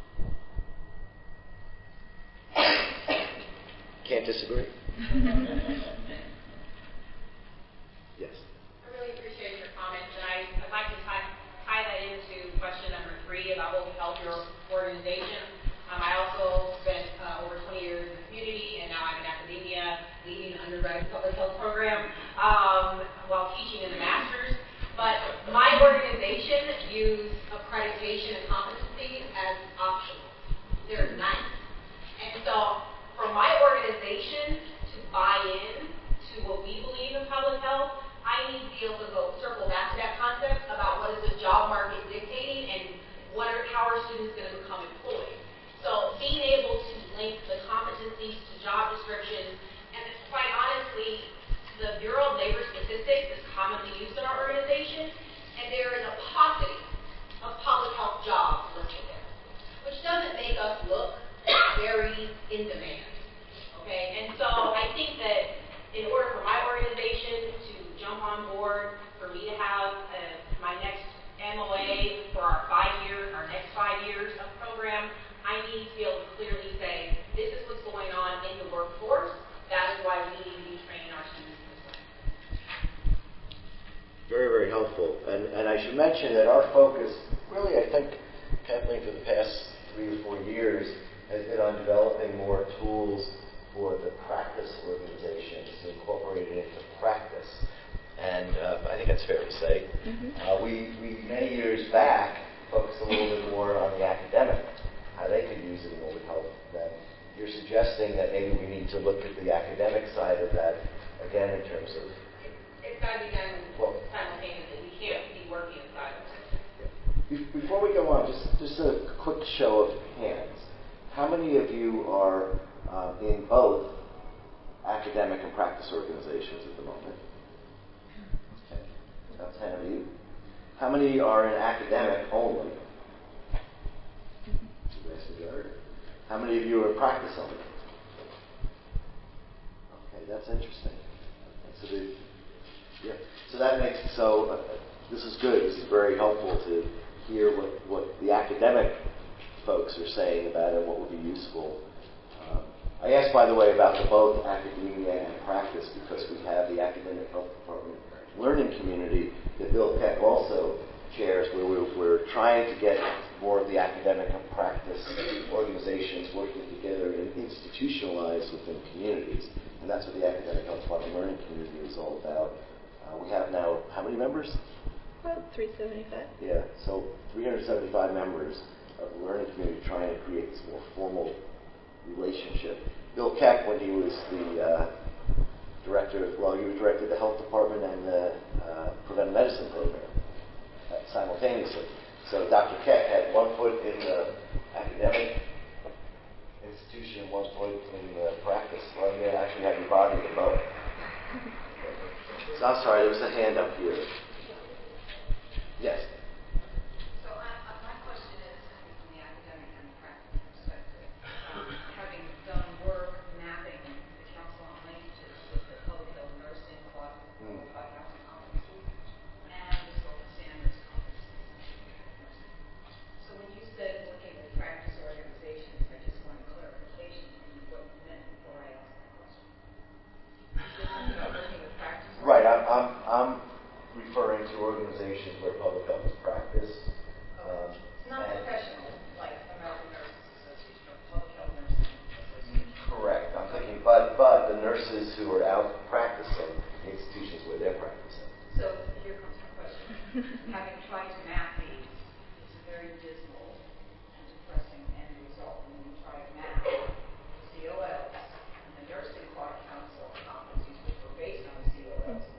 Can't disagree. Yes. I really appreciate your comments, and I, I'd like to tie, tie that into question number three about what will help your organization. Um, I also spent uh, over twenty years in the community, and now I'm in academia, leading an undergraduate public health program um, while teaching in the master's. But my organization views accreditation and competency as optional. They're nice. And so for my organization to buy in to what we believe in public health, I need to be able to go circle back to that concept about what is the job market dictating and what are, how are students going to become employed. So being able to link the competencies to job descriptions, and quite honestly, the Bureau of Labor Statistics is commonly used in our organization, and there is a paucity of public health jobs listed there, which doesn't make us look very in demand. Okay, and so I think that in order for my organization to jump on board, for me to have uh, my next M O A for our five years, our next five years of program, I need to be able to clearly say, this is what's going on in the workforce. That is why we need to be training our students this way. Very, very helpful. And, and I should mention that our focus, really, I think, Kathleen, for the past three or four years, has been on developing more tools for the practice organizations to incorporate it into practice. And uh, I think that's fair to say. Mm-hmm. Uh, we, we, many years back, focused a little bit more on the academic, how they could use it and what would help them. You're suggesting that maybe we need to look at the academic side of that, again, in terms of... It's got to be done well, simultaneously. on, just, just a quick show of hands. How many of you are um, in both academic and practice organizations at the moment? Okay, about ten of you. How many are in academic only? The vast majority. How many of you are in practice only? Okay, that's interesting. So, the, yeah. so that makes so. Uh, this is good. This is very helpful to hear what, what the academic folks are saying about it, what would be useful. Um, I asked, by the way, about the both academia and practice because we have the academic health department learning community that Bill Keck also chairs, where we're, we're trying to get more of the academic and practice organizations working together and institutionalized within communities. And that's what the academic health department learning community is all about. Uh, we have now, how many members? About three seventy-five. Yeah, so three hundred seventy-five members of the learning community trying to create this more formal relationship. Bill Keck, when he was the uh, director, well, he was director of the health department and the uh, preventive medicine program uh, simultaneously. So Doctor Keck had one foot in the academic institution, one foot in the practice. Well, you actually have your body in both. So I'm sorry, there was a hand up here. Yes. So I, uh, my question is coming from the academic and practical perspective. Um, having done work mapping the Council on Linkages with the public health nursing quad, mm. five thousand competencies, and the Scope Standards competencies. So when you said looking at practice organizations, I just wanted clarification on what you meant before I asked that question. You said something about looking at practice. Right. I'm. I'm, I'm referring to organizations where public health is practiced. Um, it's not professional, like American Nurses Association or Public Health Nurses Association. Correct. I'm thinking, but but the nurses who are out practicing in institutions where they're practicing. So here comes my question. Having tried to map these, it's a very dismal and depressing end result when you try to map C O Ls and the Nursing Quad Council competencies, which were based on the C O Ls.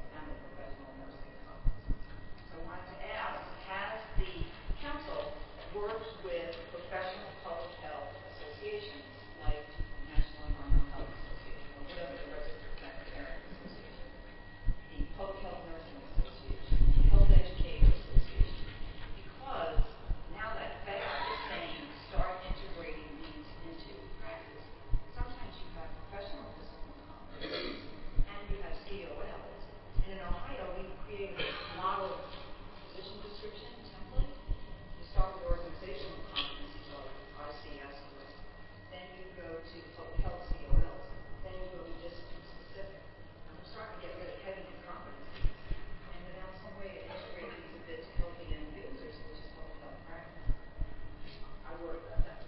I wanted to ask, has the council worked with professional public health associations like the National Environmental Health Association or whatever the rest of the Veterinary Association, the Public Health Nursing Association, the Health Educators Association? Because now that F E D is saying start integrating these into practice, sometimes you have professional discipline competencies and you have C O Ls. And in Ohio, we created a model position description template. You start with organizational competencies like I C S, then you go to public health C O Ls, then you go to discipline specific. And we're starting to get really heavy in competencies. And without some way to integrate these a bit to help the end users, which is public health practice. I worry about that.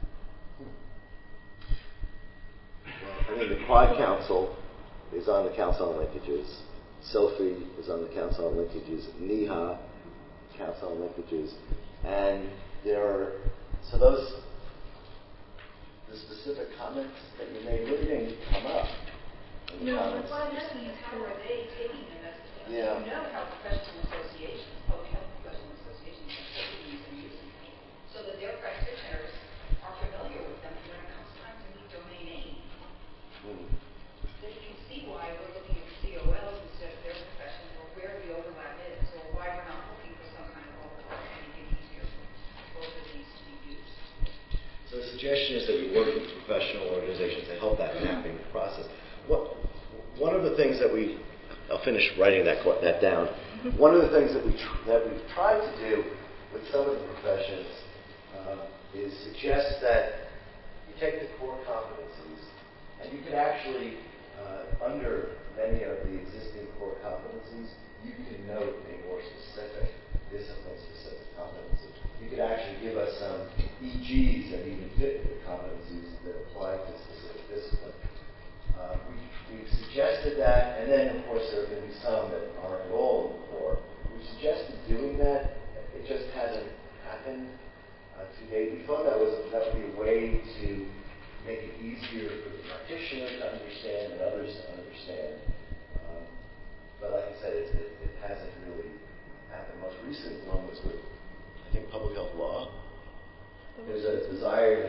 I mean, the Quad Council is on the Council on Linkages. Sophie is on the Council on Linkages. N E H A, Council on Linkages. And there are, so those, the specific comments that you made really didn't come up. In the No, comments. what I'm asking is how are they taking them as Yeah. you know how professional associations, public health professional associations are taking these and using them so that their practitioners are familiar with them when it comes time to meet domain name. Mm. Then you can see why we're looking at C O Ls instead of their profession, or where the overlap is, or why we're not looking for some kind of overlap to make it easier for both of these to be used. So the suggestion is that we work with professional organizations to help that mapping process. What, one of the things that we, I'll finish writing that that down. One of the things that we tr- that we've tried to do with some of the professions um, is suggest that you take the core competencies and you can actually, uh, under many of the existing core competencies, you can note a more specific, discipline-specific competency. You could actually give us some E Gs that even fit the competencies that apply to specific discipline. Uh, we, we've suggested that, and then, of course, there are going to be some that aren't at all in the core. We've suggested doing that. It just hasn't happened uh, to date. We thought that was that would be a way to make it easier for the practitioner to understand and others to understand. Um, but like I said, it, it, it hasn't really happened.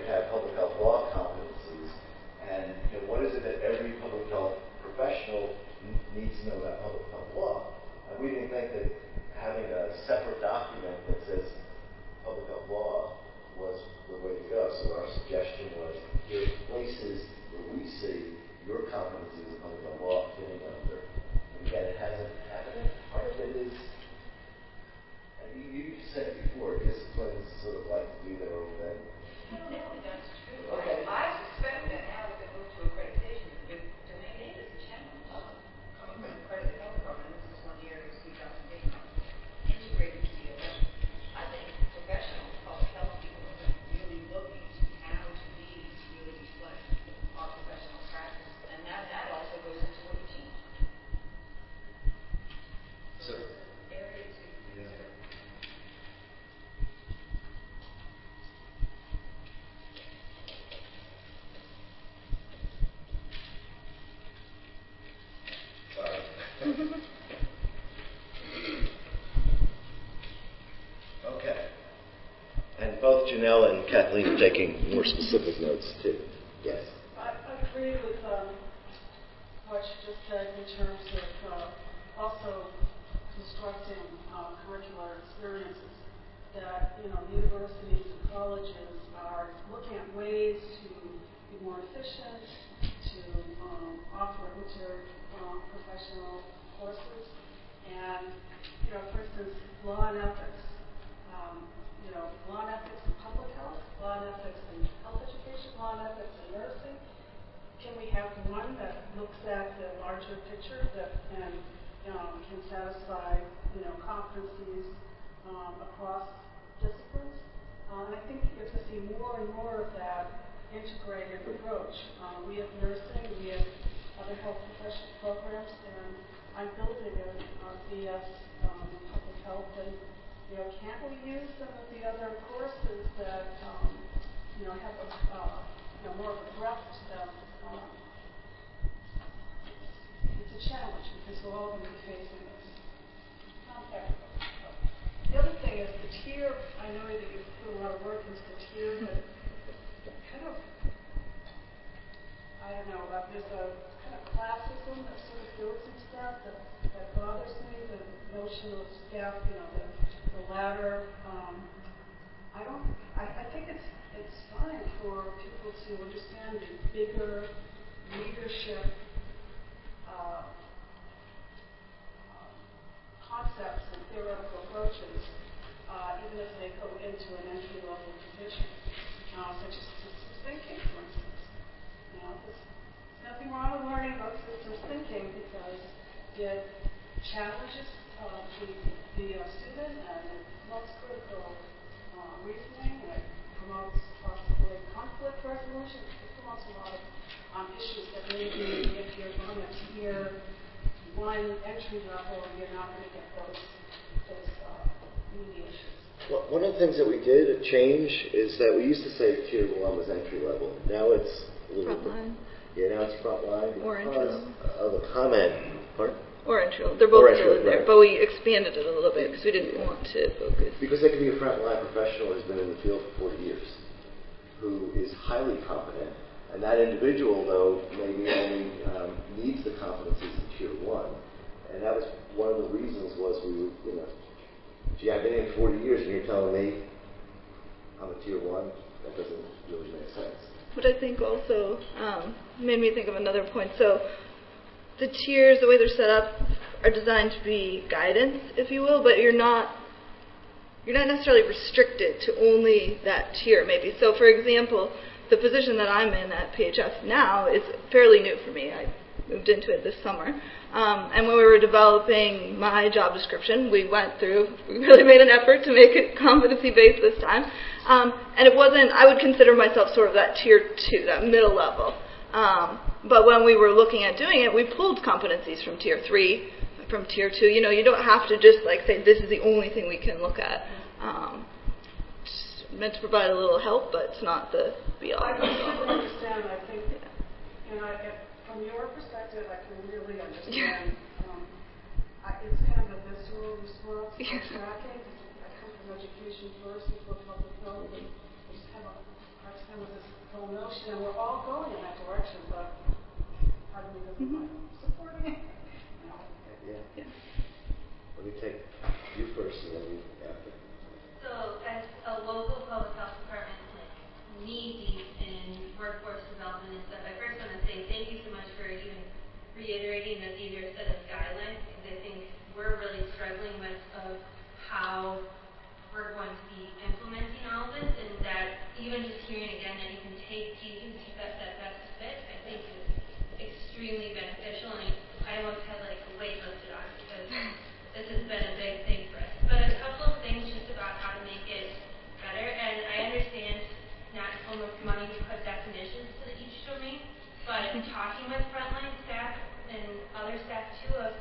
to have public health law competencies, and you know, what is it that every public health professional n- needs to know about public health law? And we didn't think that having a separate document that says public health law was the way to go. So our suggestion was, here are places where we see your competencies in public health law fitting under. And again, it hasn't happened. Part of it is, and you, you said it before, disciplines sort of like to do their own thing. I don't know if that's true. Okay. I suspect that now with the move to accreditation, with domain eight is a challenge. Coming from accredited health department, this is one of the areas we got to take on. Integrated C O S. I think professional public health people are really looking to how to be to really reflect our professional practice. And that, that also goes into what you teach. So, Area to yeah. consider. Sorry. Okay. And both Janelle and Kathleen are taking more specific notes too. Yes. I, I agree with um, what you just said in terms of uh, also constructing uh, curricular experiences. That you know, universities and colleges are looking at ways to be more efficient, to um, offer inter-professional uh, courses, and you know, for instance, law and ethics. Um, you know, law and ethics in public health, law and ethics in health education, law and ethics in nursing. Can we have one that looks at the larger picture that can um, can satisfy you know competencies um, across disciplines? Um, and I think you're going to see more and more of that integrated approach. Um, we have nursing, we have other health professional programs, and I'm building a, a B S um, in public health. And you know, can't we use some of the other courses that um, you know have a, uh, you know, more of a breadth to them? Um, it's a challenge because we're all going to be facing this. Not everybody. The other thing is the tier. I know that you've put a lot of work into the tier, but kind of, I don't know, uh, there's a kind of classism that sort of builds into that that, that bothers me. The notion of staff, you know, the, the ladder. Um, I don't. I, I think it's it's fine for people to understand the bigger leadership uh, concepts and theoretical approaches, uh, even if they go into an entry-level position, uh, such as systems thinking, for instance. You know, there's nothing wrong with learning about systems thinking because it challenges uh, the, the uh, student and it promotes critical uh, reasoning and it promotes possibly conflict resolution. It promotes a lot of um, issues that maybe if you're on a tier one entry level, you're not going to get those those uh, meaty issues. Well, one of the things that we did change is that we used to say tier one was entry level. Now it's a little Frontline. Yeah, now it's frontline Or entry because level. of a comment. Pardon? Or entry level. They're both Or entry really level, there, right. but we expanded it a little bit because we didn't want to focus. Because they could be a frontline professional who's been in the field for forty years, who is highly competent, and that individual, though, maybe only um, needs the competencies in tier one. And that was one of the reasons was we were, you know, gee, I've been in forty years and you're telling me I'm a tier one? That doesn't really make sense. But I think also um, made me think of another point. So the tiers, the way they're set up, are designed to be guidance, if you will, but you're not you're not necessarily restricted to only that tier, maybe. So, for example, the position that I'm in at P H S now is fairly new for me. I moved into it this summer. Um, and when we were developing my job description, we went through, we really made an effort to make it competency-based this time. Um, and it wasn't, I would consider myself sort of that tier two, that middle level. Um, but when we were looking at doing it, we pulled competencies from tier three, from tier two. You know, you don't have to just like say this is the only thing we can look at. Um, just meant to provide a little help, but it's not the be-all. I completely understand. I think, you know, if, from your perspective, I can really understand. Um, I, it's kind of a visceral response to tracking. I come from education first before public health, and I just have a Arts with this whole notion, and we're all going in that direction, but part of me doesn't Mhm. like supporting it. No. Yeah. Yeah. Let me take you first and then you after. So, as a local public health department, like knee deep in workforce development and stuff, I first want to say thank you so much for even reiterating that these are a set of guidelines, because I think we're really struggling with of how we're going to be implementing all of this, and that even just hearing again that you can take these and take that that best fit, I think is extremely beneficial, and I almost had like a weight lifted on because this has been a big thing for us. But a couple of things just about how to make it better, and I understand not almost wanting to put definitions to each domain, but talking with frontline staff and other staff too of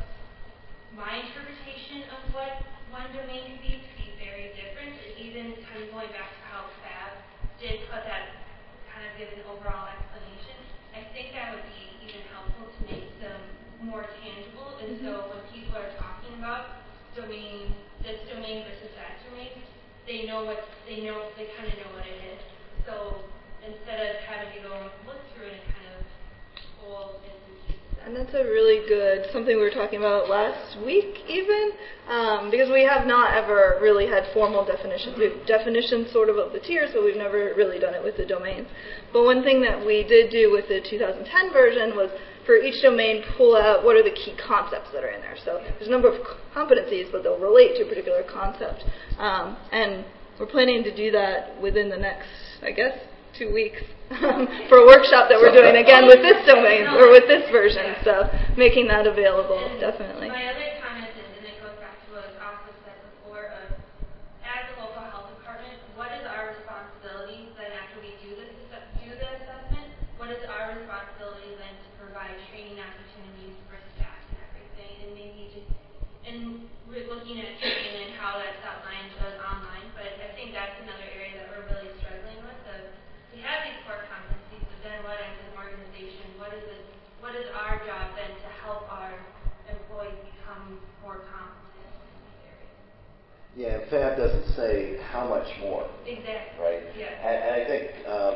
my interpretation of what one domain could be to be very different, and even kind of going back to how F A B did put that, kind of give an overall explanation. I think that would be even helpful to make them more tangible, and mm-hmm. so when people are talking about domain, this domain versus that domain, they know what, they know, they kind of know what it is. So instead of having to go and look through it and kind of pull bits and pieces. And that's a really good, something we were talking about last week even, um, because we have not ever really had formal definitions. We have definitions sort of of the tiers, but we've never really done it with the domains. But one thing that we did do with the two thousand ten version was for each domain pull out what are the key concepts that are in there. So there's a number of competencies, but they'll relate to a particular concept. Um, and we're planning to do that within the next, I guess, two weeks for a workshop that we're doing again with this domain or with this version. So making that available, and definitely. My other comment is, and it goes back to what was also said before, of as a local health department, what is our responsibility then after we do this do the assessment? What is our responsibility then to provide training opportunities for staff and everything, and maybe just and we're looking at training and how that's outlined was online, but I think that's another area that we're really struggling with. Of we have these core competencies, but then what as an organization, what is it? What is our job then to help our employees become more competent in these areas? Yeah, F A B doesn't say how much more. Exactly. Right. Yeah. And, and I think um,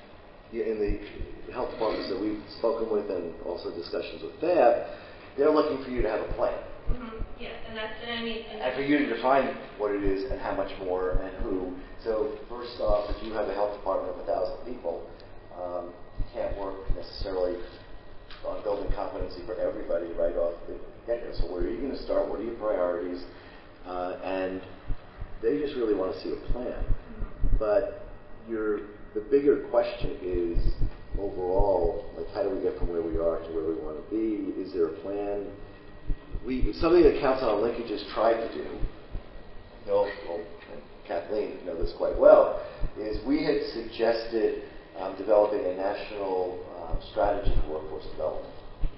in the health departments that we've spoken with, and also discussions with F A B, they're looking for you to have a plan. Mm-hmm. Yeah, and that's and I mean. And, and for you to define what it is and how much more and who. So first off, if you have a health department of a thousand people, um, you can't work necessarily on building competency for everybody right off the get-go. So where are you going to start? What are your priorities? Uh, and they just really want to see a plan. Mm-hmm. But your the bigger question is overall, like how do we get from where we are to where we want to be? Is there a plan? We, something that Council on Linkage has tried to do, Bill, well, and Kathleen know this quite well, is we had suggested um, developing a national um, strategy for workforce development.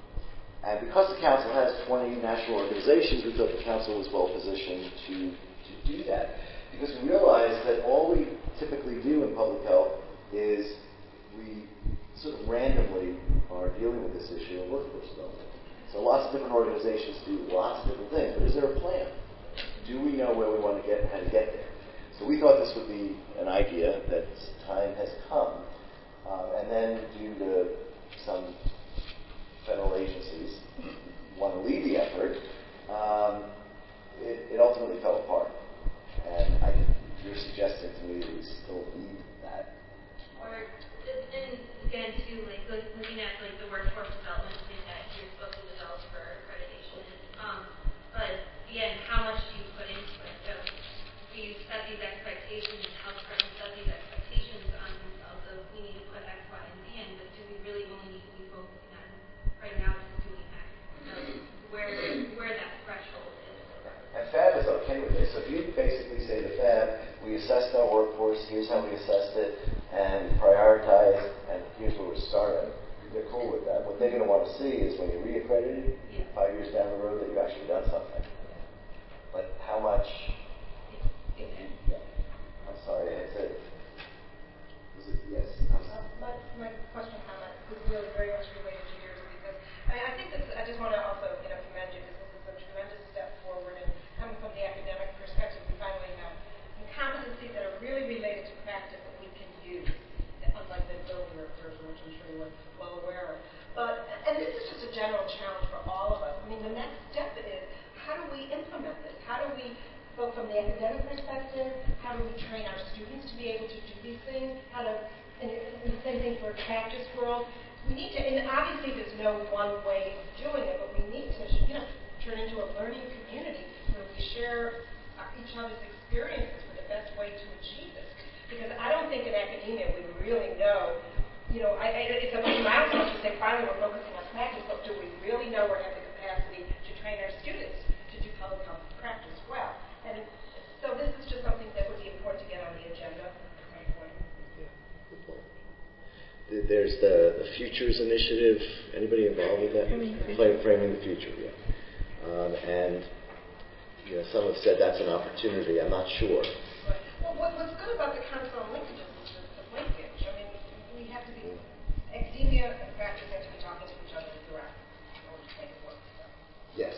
And because the Council has twenty national organizations, we thought the Council was well positioned to, to do that. Because we realized that all we typically do in public health is we sort of randomly are dealing with this issue of workforce development. So lots of different organizations do lots of different things, but is there a plan? Do we know where we want to get and how to get there? So we thought this would be an idea that time has come, um, and then due to some federal agencies want to lead the effort, um, it, it ultimately fell apart. And I think you're suggesting to me that we still need that. Or, and again, too, like looking at like the workforce development thing that you're supposed to develop for accreditation. Um, but again, how much do you put into it? So, do you set these expectations and help departments set these expectations on themselves of we need to put X, Y, and Z in, but do we really only need to be focusing on right now just doing X? So where where that threshold is. And F A B is okay with this. So if you basically say to F A B, we assessed our workforce, here's how we assessed it, and prioritized, and here's where we're starting, they're cool with that. What they're going to want to see is when you're reaccredited, yeah. five years down the road, that you've actually done something. But how much? Yeah. Yeah. I'm sorry, I said. Was it yes? I'm Uh, my, my question, comment, is really very much related to yours because I, I think this. I just want to also, you know, commend you because this is a tremendous step forward, and coming from the academic perspective, we finally have competencies that are really related to practice that we can use. academic perspective, how do we train our students to be able to do these things, how to, and, and the same thing for practice world. We need to, and obviously there's no one way of doing it, but we need to, you know, turn into a learning community where we share our, each other's experiences for the best way to achieve this. Because I don't think in academia we really know, you know, I, I, it's a milestone to say finally we're focusing on practice, but do we really know or have the capacity to train our students to do public health practice well? And so this is just something that would be important to get on the agenda at some point. Yeah, good point. There's the, the Futures Initiative. Anybody involved with that? Play, framing the future, yeah. Um, and you know, some have said that's an opportunity. I'm not sure. Well, what, what's good about the council on linkages is the, the linkage. I mean, we have to be, academia and practice have to be talking to each other direct in order to make it work. So. Yes.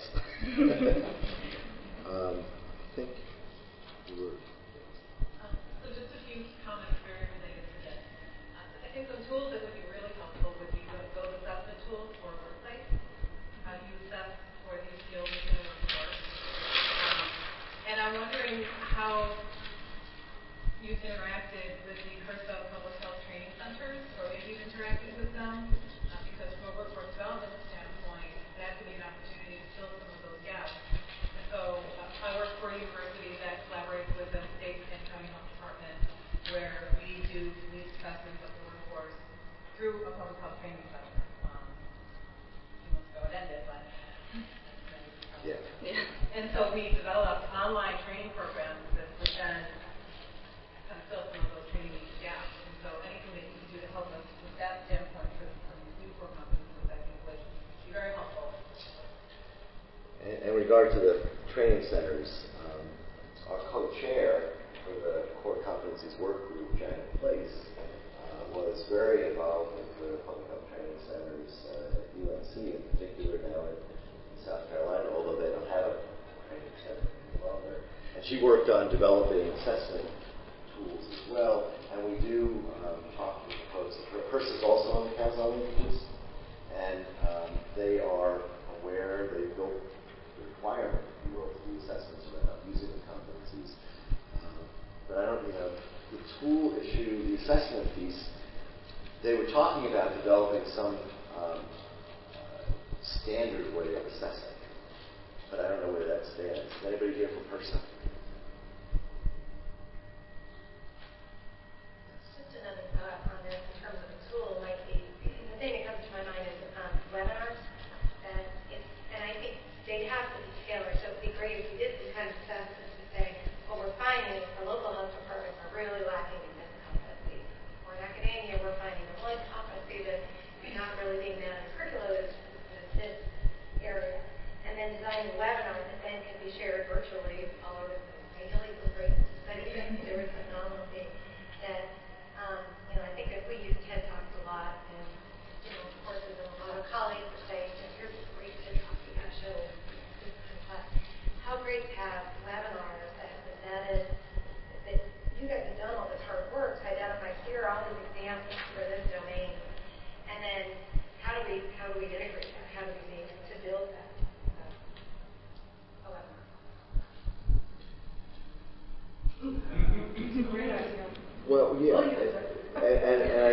um, I think you were. Um, so just a few comments very related to this. Uh, I think some tools that would be really helpful would be those, those assessment tools for workplace. How do you assess for these skills in the workforce? Um, and I'm wondering how you've interacted with the HRSA Public Health Training Centers, or if you've interacted with them, uh, because from a workforce development standpoint, that could be an opportunity to fill some of those gaps. And so uh, I work for a university that collaborates with the state and county health department, where we do needs assessments of the workforce through a public health training center. Um, a few months ago it ended, but Yeah. Yeah. and so we developed online training programs that would then kind of fill some of those training needs gaps. And so anything that you can do to help us with that standpoint for from new core competencies, I think would be very helpful. In, in regard to the training centers, um, our co-chair for the core competencies work group, Janet Place, uh, was very involved with the public health training centers uh, at U N C in particular now in, in South Carolina, although they don't have a training center any longer. And she worked on developing assessment tools as well, and we do um, talk with folks. HRSA is also on the Council on Linkages, and um, they are aware, they built the requirement, if you will, to do assessments around using the competencies. Um, but I don't, you know, the tool issue, the assessment piece, they were talking about developing some um, uh, standard way of assessing, but I don't know where that stands. Is anybody here from HRSA? Just another thought on this in terms of a tool might be, the thing that comes to my mind is um, webinars. And, if, and I think they have to be tailored, so it would be great if we did some kind of assessment to say, what we're finding is the local health departments are really lacking in this competency. Or in academia, we're finding the one competency that is not really being managed curriculum is this area. And then designing a webinar that then can be shared virtually all over the place. I know it was great study session, there was phenomenal thing that Um, you know, I think that we use TED Talks a lot, and you know, of course, there's a lot of colleagues that say, "Here's a great TED Talk you got to show." But how great to have webinars that have embedded that you guys have done all this hard work to identify here are all these examples for this domain, and then how do we how do we integrate that? How do we make to build that? Uh, a webinar. Great idea. Well, yeah, and, and, and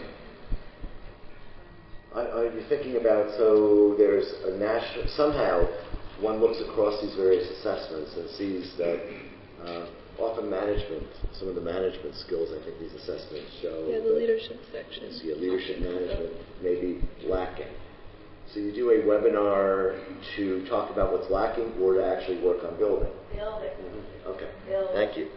I, I, I'd be thinking about, so there's a national, somehow one looks across these various assessments and sees that uh, often management, some of the management skills I think these assessments show. Yeah, the leadership section. Yeah, leadership management may be lacking. So you do a webinar to talk about what's lacking or to actually work on building? Building. Mm-hmm. Okay, Building. Thank you.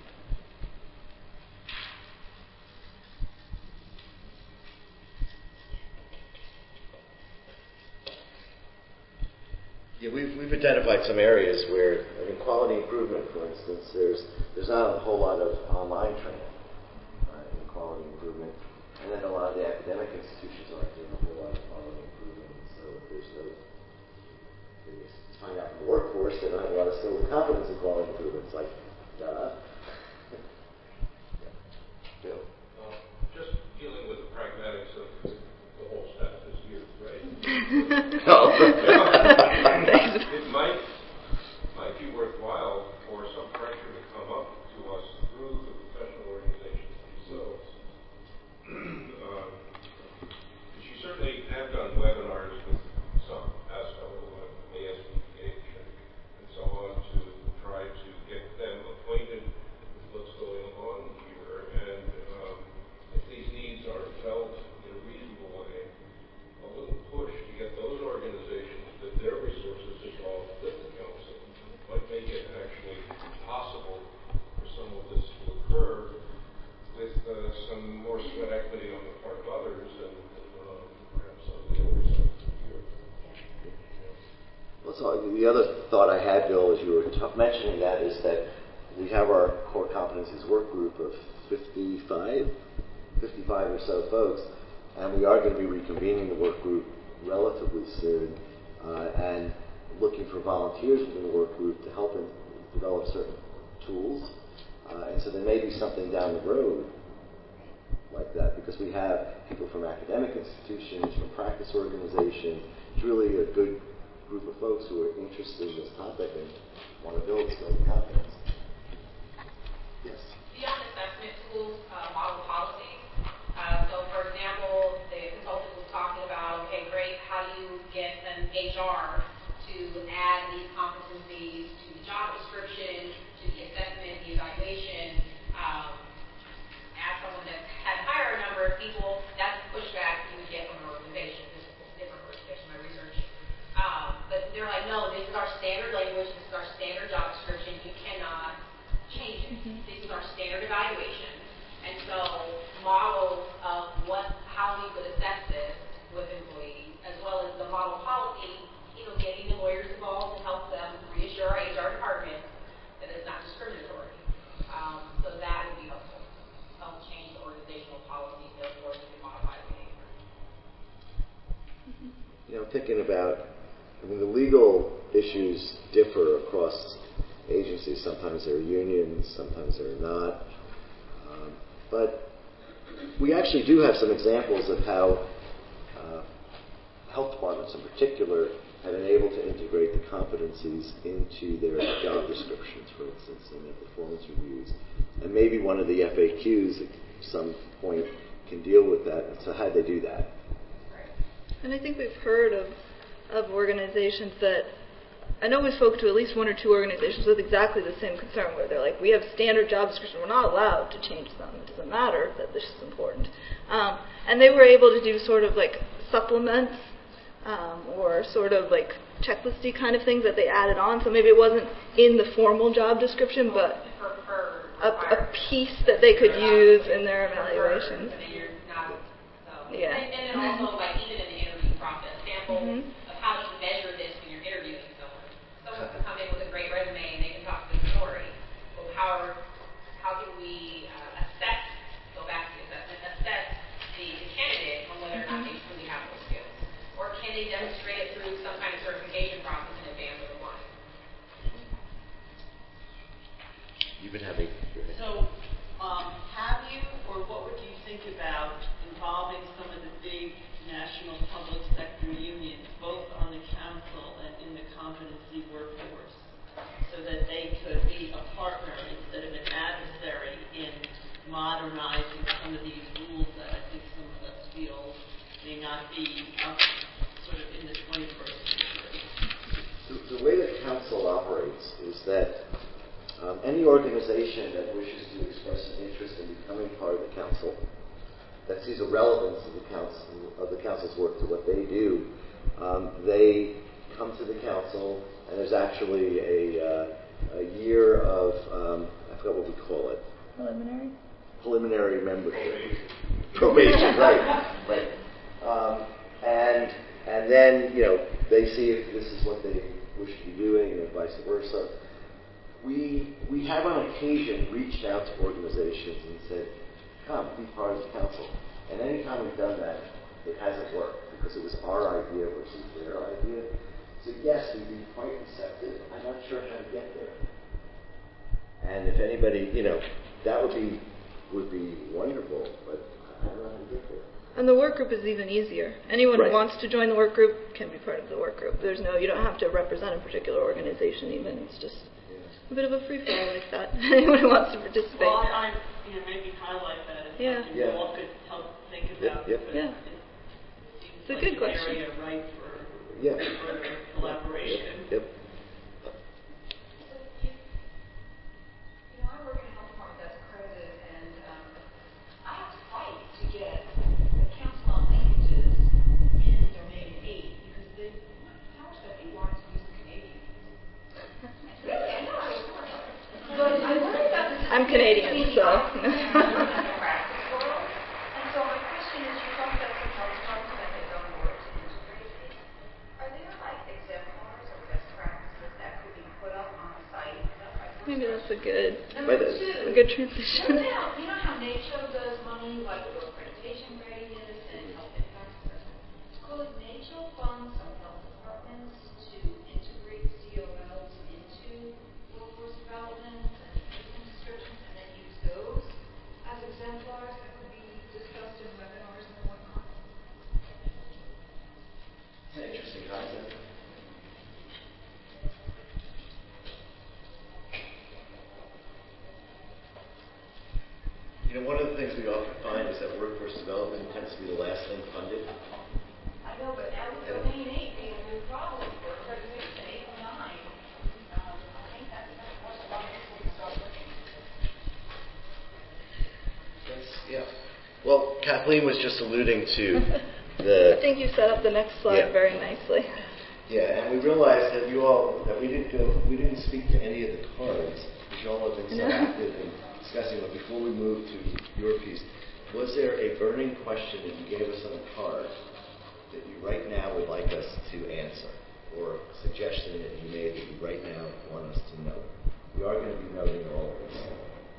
Yeah, we've, we've identified some areas where, I mean, quality improvement, for instance, there's there's not a whole lot of online training uh, in quality improvement, and then a lot of the academic institutions aren't doing a whole lot of quality improvement. So if there's no, you find out from the workforce, they don't have a lot of skills and competence in quality improvement. It's like, duh. Yeah. Bill. Uh, just dealing with the pragmatics of the whole staff this year, right? No. It might might be worthwhile for some pressure had, Bill, as you were t- mentioning that, is that we have our core competencies work group of fifty-five, fifty-five or so folks, and we are going to be reconvening the work group relatively soon, uh, and looking for volunteers within the work group to help them develop certain tools. Uh, and so there may be something down the road like that, because we have people from academic institutions, from practice organizations. It's really a good group of folks who are interested in this topic and want to build skills and confidence. Yes? Beyond assessment tools, uh, model policies. Uh, so, for example, the consultant was talking about, okay, great, how do you get an H R to add these competencies to the job description, to the assessment, the evaluation. Um, as someone that had hired a number of people, that's the pushback you would get from an organization. This is a different organization, my research. Um, but they're like, no, this is our standard language, this is our standard job description, you cannot change it. Mm-hmm. This is our standard evaluation. And so models of what, how we could assess this with employees, as well as the model policy, you know, getting the lawyers involved to help them reassure our H R department that it's not discriminatory. Um, so that would be helpful. Help change the organizational policies, therefore we can modify behavior. You know, thinking about, I mean, the legal issues differ across agencies. Sometimes they're unions, sometimes they're not. Um, but we actually do have some examples of how uh, health departments in particular have been able to integrate the competencies into their job descriptions, for instance, in their performance reviews. And maybe one of the F A Qs at some point can deal with that. So how do they do that? And I think we've heard of, of organizations that, I know we spoke to at least one or two organizations with exactly the same concern, where they're like, we have standard job description, we're not allowed to change them. It doesn't matter that this is important. Um, and they were able to do sort of like supplements um, or sort of like checklisty kind of things that they added on. So maybe it wasn't in the formal job description, but a, a piece that they could use in their evaluations. Yeah. And, and then also, like, even in the interview process, samples Mm-hmm. of how you measure this when you're interviewing someone. Someone can come in with a great resume and they can talk to the story. But how, are, how can we uh, assess, go back to the assessment, assess the, the candidate on whether or not they truly have those skills? Or can they demonstrate it through some kind of certification process in advance of the line? You've been having... So, um, have you, or what would you think about involving some of the big national public sector unions, both on the council and in the competency workforce, so that they could be a partner instead of an adversary in modernizing some of these rules that I think some of us feel may not be up sort of in the twenty-first century? The, the way the council operates is that Um, any organization that wishes to express an interest in becoming part of the council, that sees a relevance of the council of the council's work to what they do, um, they come to the council, and there's actually a, uh, a year of um, I forgot what we call it. Preliminary. Preliminary membership. Probation, right? Right. Um, and and then you know they see if this is what they wish to be doing, and vice versa. We we have on occasion reached out to organizations and said, come, be part of the council. And any time we've done that, it hasn't worked because it was our idea versus their idea. So yes, we'd be quite receptive. I'm not sure how to get there. And if anybody, you know, that would be would be wonderful, but I don't know how to get there. And the work group is even easier. Anyone Right. who wants to join the work group can be part of the work group. There's no, you don't have to represent a particular organization even. It's just a bit of a free fall like that. Anyone who wants to participate. Well, I, I you know, maybe highlight that as Yeah. something Yeah. you all could help think Yep, about. yep. But Yeah. it seems It's a like good an question. area ripe for Yeah. further collaboration. Yep. You know, I work in a health department that's accredited, and um, I have to fight to get the council on languages in domain eight because the powers that be wanted to use the Canadian. Really, I know I was worried. But I worry about this. I'm Canadian, so. practice world. And so my question is, you talked about some health departments that have done work to integrate these. Are there like exemplars or best practices that could be put that's a good, Number But, uh, two. a good You know transition. how, you know how NACCHO does money, like for accreditation readiness and health impact assessment? Could NACCHO fund some health departments to integrate C O Ls into workforce development and income descriptions, and then use those as exemplars that would be discussed in webinars and whatnot? It's an interesting concept. You know, one of the things we often find is that workforce development tends to be the last thing funded. I know, but that was domain eight being a new problem for accreditation eight and nine. Um, I think that's, that's what a lot of people can start looking at. That's, yeah. Well, Kathleen was just alluding to I the think you set up the next slide Yeah. very nicely. yeah, and we realized that you all that we didn't go we didn't speak to any of the cards because you all have been so No. active in discussing. But before we move to your piece, was there a burning question that you gave us on a card that you right now would like us to answer, or a suggestion that you made that you right now want us to know? We are going to be noting all of this.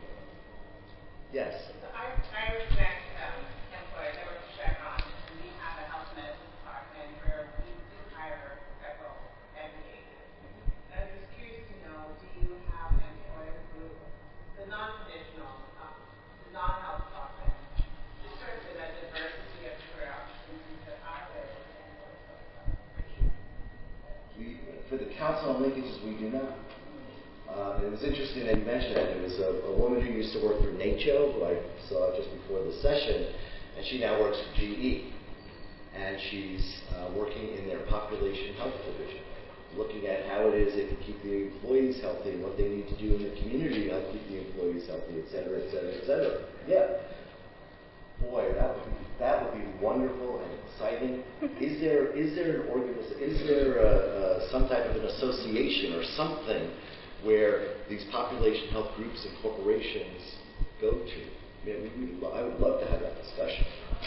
Yes. So I, I respect um, employers. I work for Chevron, and we have a health medicine department where we do hire several educators. And I'm just curious to know, do you have an employer group, the non-traditional, um, the non-health department, to serve with a diversity of career opportunities that are there within employers? We, for the council on linkages, we do not. Uh, it was interesting that you mentioned that. There was a, a woman who used to work for NACCHO, who I saw just before the session, and she now works for G E. And she's uh, working in their population health division, looking at how it is they can keep the employees healthy and what they need to do in the community to help keep the employees healthy, et cetera, et cetera, et cetera. Yeah. Boy, that would be, that would be wonderful and exciting. Is there is there an organization? Is there a, a, some type of an association or something where these population health groups and corporations go to? I mean, we, we, I would love to have that discussion.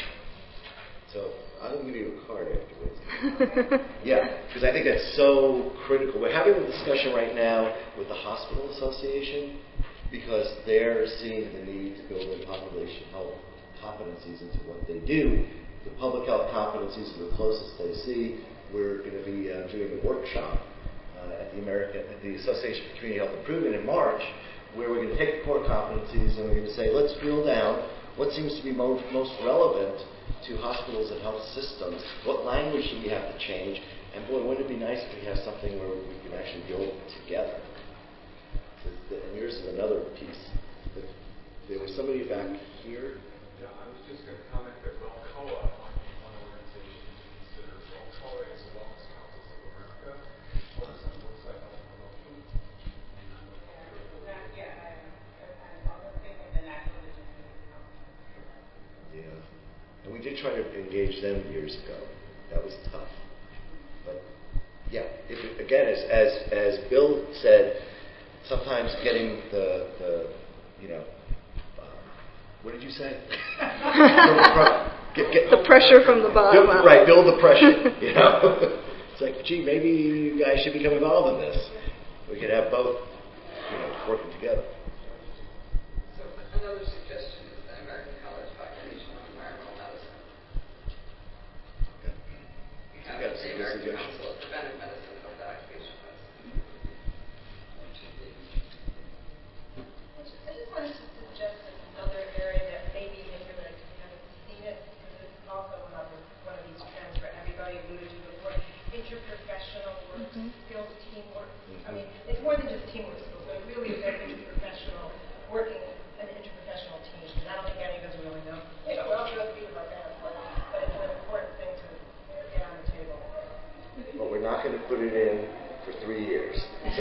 So I'm going to give you a card afterwards. Yeah, because I think that's so critical. We're having a discussion right now with the Hospital Association because they're seeing the need to build in population health competencies into what they do. The public health competencies are the closest they see. We're going to be uh, doing a workshop uh, at the American, at the Association for Community Health Improvement in March, where we're going to take the core competencies and we're going to say, let's drill down what seems to be most, most relevant to hospitals and health systems. What language do we have to change? And boy, wouldn't it be nice if we have something where we can actually build together? And yours is another piece. There was somebody back here. Yeah, I was just going to comment that Wellcoa, one, one organization considers Wellcoa as a wellness councils of America, focus on worksite health promotion. Yeah, I, I'm also thinking the National Disease Council. Yeah. And we did try to engage them years ago. That was tough. But yeah, if it, again, as, as as Bill said, sometimes getting the, the you know, uh, what did you say? get, get, The pressure from the bottom build, up. Right, build the pressure. You know, it's like, gee, maybe you guys should become involved in this. We could have both, you know, working together. So another suggestion is the American College Population on Environmental Medicine. Okay. We have You got the some good American suggestions. Council of Preventive Medicine and Health Occupational Medicine. I just I just wanted to suggest another area that maybe maybe like you haven't seen it, because this is also another one of these trends where everybody alluded to before, interprofessional work, Mhm. skills, teamwork. I mean, it's more than just teamwork skills, but it really is that interprofessional, working an interprofessional team. And I don't think any of us really know. You know, we're all supposed to be with our parents, but but it's an important thing to get on the table. But we're not going to put it in for three years.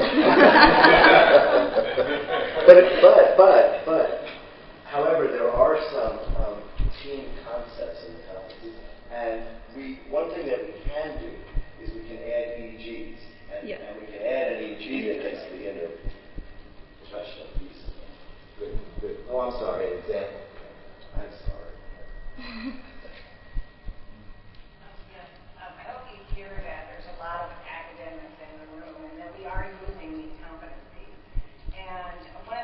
but, it, but, but, but, however, there are some um, team concepts in the competencies. And we, one thing that we can do is we can add E Gs. And, Yeah. and we can add an E G that gets the interprofessional piece. Good, good. Oh, I'm sorry, example. I'm sorry. Yes, um, I hope you hear that there's a lot of academics in the room and that we are using these competencies. And one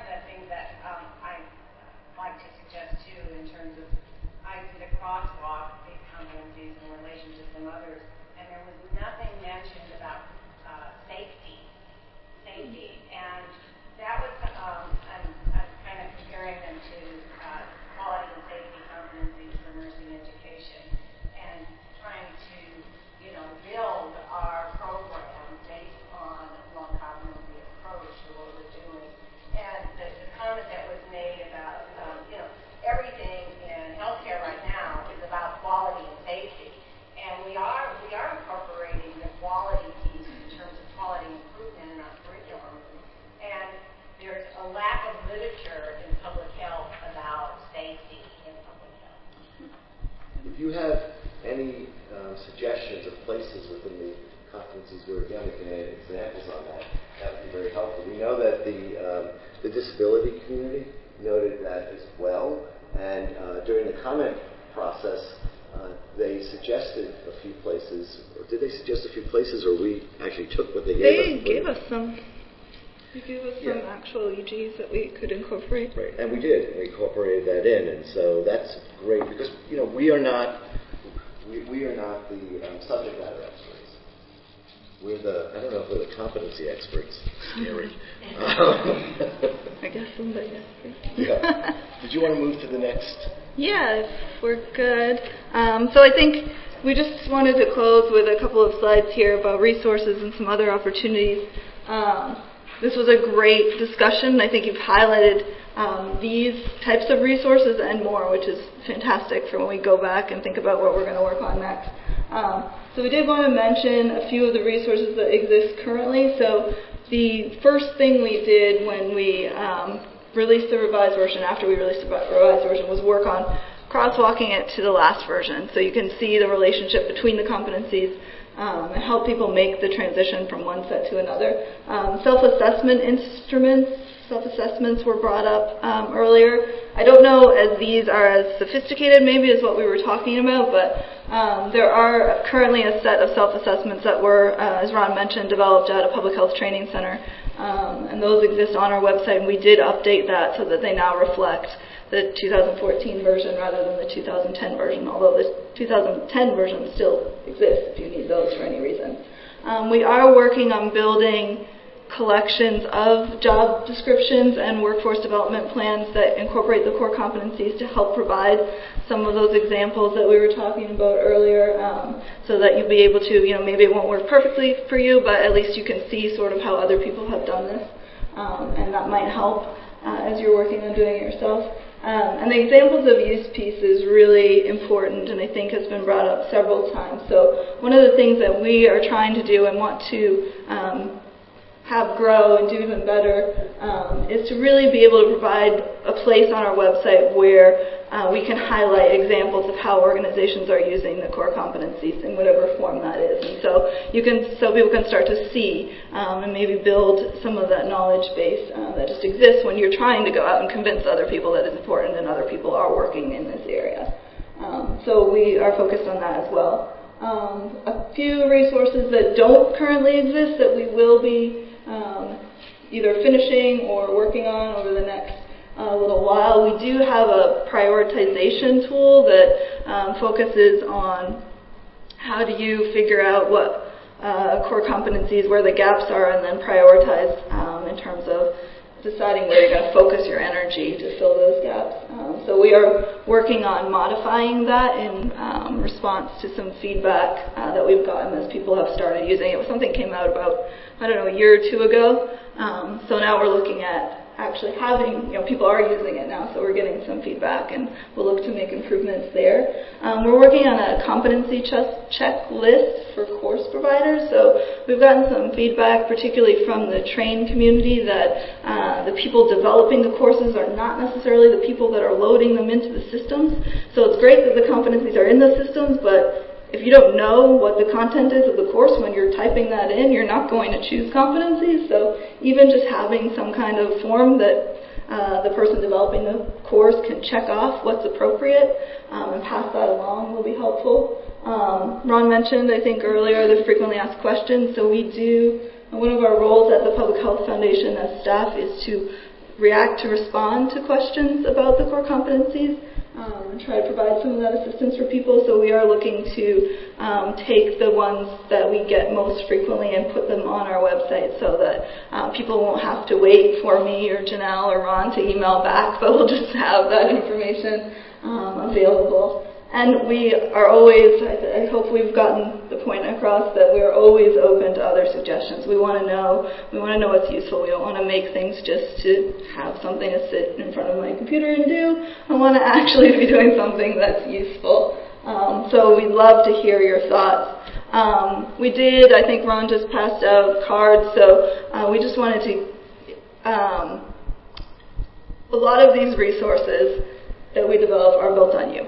literature in public health about safety in public health. If you have any um, suggestions of places within the competencies where, again, we can add examples on that, that would be very helpful. We know that the, um, the disability community noted that as well, and uh, during the comment process, uh, they suggested a few places, or did they suggest a few places, or we actually took what they gave us? They gave us some. They gave us some Yeah. actual E Gs that we could incorporate. Right, and we did. We incorporated that in, and so that's great because you know we are not we, we are not the um, subject matter experts. We're the I don't know if we're the competency experts. Scary. um, I guess somebody has to. Yeah. Did you want to move to the next? Yeah, if we're good. Um, so I think we just wanted to close with a couple of slides here about resources and some other opportunities. Um, this was a great discussion. I think you've highlighted um, these types of resources and more, which is fantastic for when we go back and think about what we're going to work on next. Um, so we did want to mention a few of the resources that exist currently. So the first thing we did when we um, released the revised version, after we released the revised version, was work on crosswalking it to the last version. So you can see the relationship between the competencies um, and help people make the transition from one set to another. Um, self-assessment instruments, self-assessments were brought up um, earlier. I don't know as these are as sophisticated maybe as what we were talking about, but um, there are currently a set of self-assessments that were, uh, as Ron mentioned, developed at a public health training center. Um, and those exist on our website, and we did update that so that they now reflect the two thousand fourteen version rather than the two thousand ten version, although the two thousand ten version still exists if you need those for any reason. Um, we are working on building collections of job descriptions and workforce development plans that incorporate the core competencies to help provide some of those examples that we were talking about earlier, um, so that you'll be able to, you know, maybe it won't work perfectly for you, but at least you can see sort of how other people have done this, um, and that might help uh, as you're working on doing it yourself. Um, and the examples of use piece is really important, and I think has been brought up several times. So one of the things that we are trying to do and want to um, have grow and do even better um, is to really be able to provide a place on our website where uh, we can highlight examples of how organizations are using the core competencies in whatever form that is. And so you can, so people can start to see um, and maybe build some of that knowledge base uh, that just exists when you're trying to go out and convince other people that it's important and other people are working in this area. Um, so we are focused on that as well. Um, a few resources that don't currently exist that we will be Um, either finishing or working on over the next uh, little while. We do have a prioritization tool that um, focuses on how do you figure out what uh, core competencies, where the gaps are, and then prioritize um, in terms of deciding where you're going to focus your energy to fill those gaps. Um, so we are working on modifying that in um, response to some feedback uh, that we've gotten as people have started using it. Something came out about, I don't know, a year or two ago. Um, so now we're looking at actually having, you know, people are using it now, so we're getting some feedback, and we'll look to make improvements there. Um, we're working on a competency ch- checklist for course providers, so we've gotten some feedback, particularly from the trained community, that uh, the people developing the courses are not necessarily the people that are loading them into the systems. So it's great that the competencies are in the systems, but if you don't know what the content is of the course when you're typing that in, you're not going to choose competencies. So even just having some kind of form that uh, the person developing the course can check off what's appropriate um, and pass that along will be helpful. Um, Ron mentioned, I think earlier, the frequently asked questions. So we do, one of our roles at the Public Health Foundation as staff is to react to respond to questions about the core competencies. Um, and try to provide some of that assistance for people. So we are looking to um, take the ones that we get most frequently and put them on our website so that um, people won't have to wait for me or Janelle or Ron to email back, but we'll just have that information um, available. And we are always, I, th- I hope we've gotten the point across that we're always open to other suggestions. We want to know, we want to know what's useful. We don't want to make things just to have something to sit in front of my computer and do. I want to actually be doing something that's useful. Um, so we'd love to hear your thoughts. Um, we did, I think Ron just passed out cards, so uh, we just wanted to um, a lot of these resources that we develop are built on you.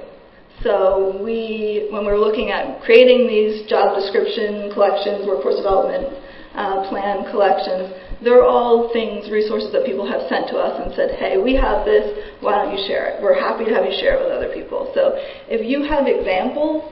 So we, when we're looking at creating these job description collections, workforce development uh, plan collections, they're all things, resources that people have sent to us and said, hey, we have this, why don't you share it? We're happy to have you share it with other people. So if you have examples,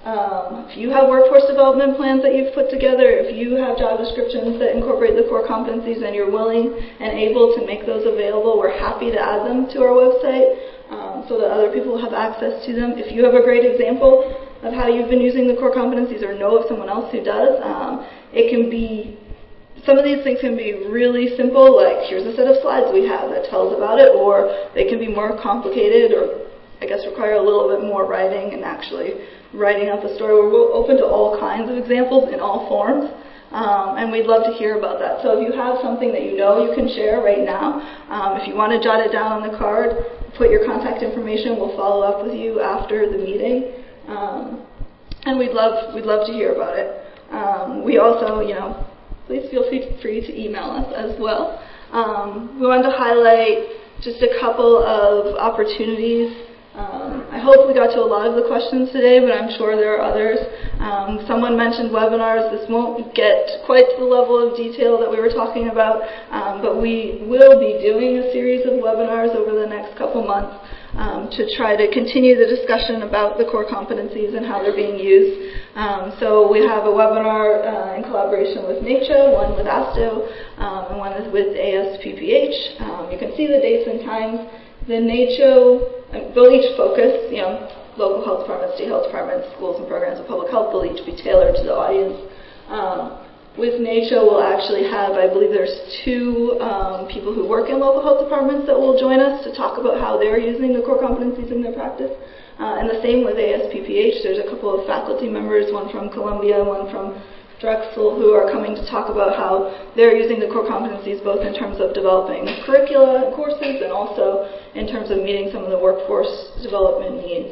um, if you have workforce development plans that you've put together, if you have job descriptions that incorporate the core competencies and you're willing and able to make those available, we're happy to add them to our website um, so that other people have access to them. If you have a great example of how you've been using the core competencies or know of someone else who does, um, it can be Some of these things can be really simple, like here's a set of slides we have that tells about it, or they can be more complicated or I guess require a little bit more writing and actually writing out the story. We're open to all kinds of examples in all forms, um, and we'd love to hear about that. So if you have something that you know you can share right now, um, if you want to jot it down on the card, put your contact information. We'll follow up with you after the meeting, um, and we'd love we'd love to hear about it. Um, we also, you know, please feel free to email us as well. Um, we wanted to highlight just a couple of opportunities. Um, I hope we got to a lot of the questions today, but I'm sure there are others. Um, someone mentioned webinars. This won't get quite to the level of detail that we were talking about, um, but we will be doing a series of webinars over the next couple months um, to try to continue the discussion about the core competencies and how they're being used. Um, so we have a webinar uh, in collaboration with NACCHO, one with ASTO, um, and one is with A S P P H. Um, you can see the dates and times. The NACCHO, uh, they'll each focus, you know, local health departments, state health departments, schools and programs of public health, they'll each be tailored to the audience. Um, with NACCHO, we'll actually have, I believe there's two um, people who work in local health departments that will join us to talk about how they're using the core competencies in their practice. Uh, and the same with A S P P H. There's a couple of faculty members, one from Columbia, one from Drexel, who are coming to talk about how they're using the core competencies both in terms of developing curricula and courses and also in terms of meeting some of the workforce development needs.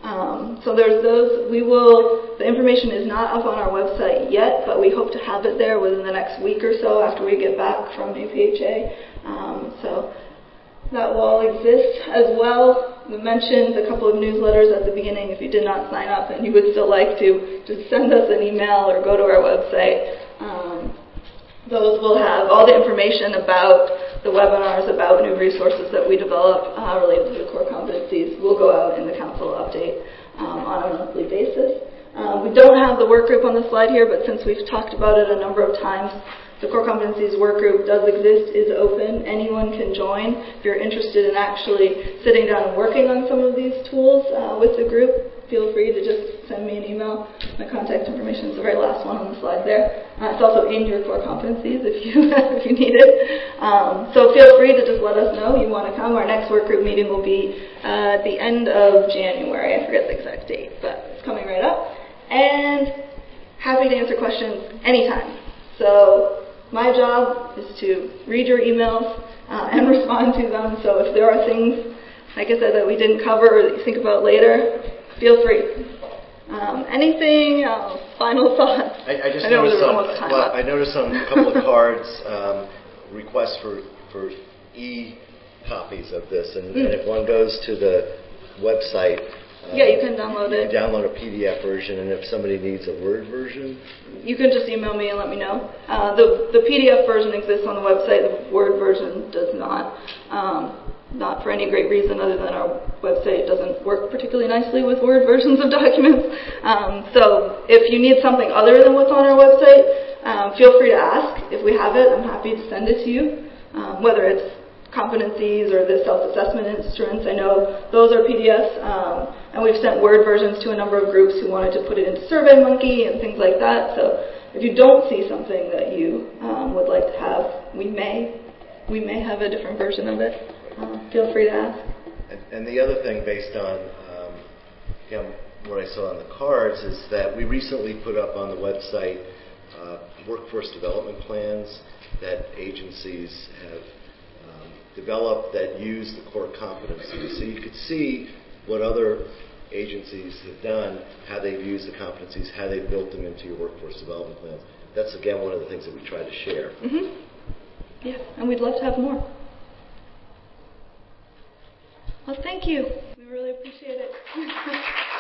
Um, so there's those. We will, the information is not up on our website yet, but we hope to have it there within the next week or so after we get back from A P H A. Um, so that will all exist as well. We mentioned a couple of newsletters at the beginning. If you did not sign up and you would still like to, just send us an email or go to our website. Um, those will have all the information about the webinars, about new resources that we develop uh, related to the core competencies. Will go out in the council update um, on a monthly basis. Um, we don't have the work group on the slide here, but since we've talked about it a number of times, the core competencies work group does exist, is open. Anyone can join. If you're interested in actually sitting down and working on some of these tools uh, with the group, feel free to just send me an email. My contact information is the very last one on the slide there. Uh, it's also in your core competencies if you if you need it. Um, so feel free to just let us know you want to come. Our next work group meeting will be uh, at the end of January. I forget the exact date, but it's coming right up. And happy to answer questions anytime. So my job is to read your emails uh, and respond to them. So if there are things, like I said, that we didn't cover or that you think about later, feel free. Um, anything else? Final thoughts? I, I just I know noticed we're some, almost time well, up. I noticed on a couple of cards um, requests for, for e-copies of this. And, Mm. and if one goes to the website, Uh, Yeah, you can download you it. can download a P D F version, and if somebody needs a Word version, You can just email me and let me know. Uh, the the P D F version exists on the website. The Word version does not. Um, not for any great reason other than our website doesn't work particularly nicely with Word versions of documents. Um, so if you need something other than what's on our website, um, feel free to ask. If we have it, I'm happy to send it to you, um, whether it's competencies or the self-assessment instruments. I know those are P D Fs, um, and we've sent Word versions to a number of groups who wanted to put it into SurveyMonkey and things like that. So if you don't see something that you um, would like to have, we may we may have a different version of it. Uh, feel free to ask. and, and the other thing based on um, you know, what I saw on the cards is that we recently put up on the website uh, workforce development plans that agencies have developed that use the core competencies. So you could see what other agencies have done, how they've used the competencies, how they've built them into your workforce development plans. That's, again, one of the things that we try to share. Mm-hmm. Yeah, and we'd love to have more. Well, thank you. We really appreciate it.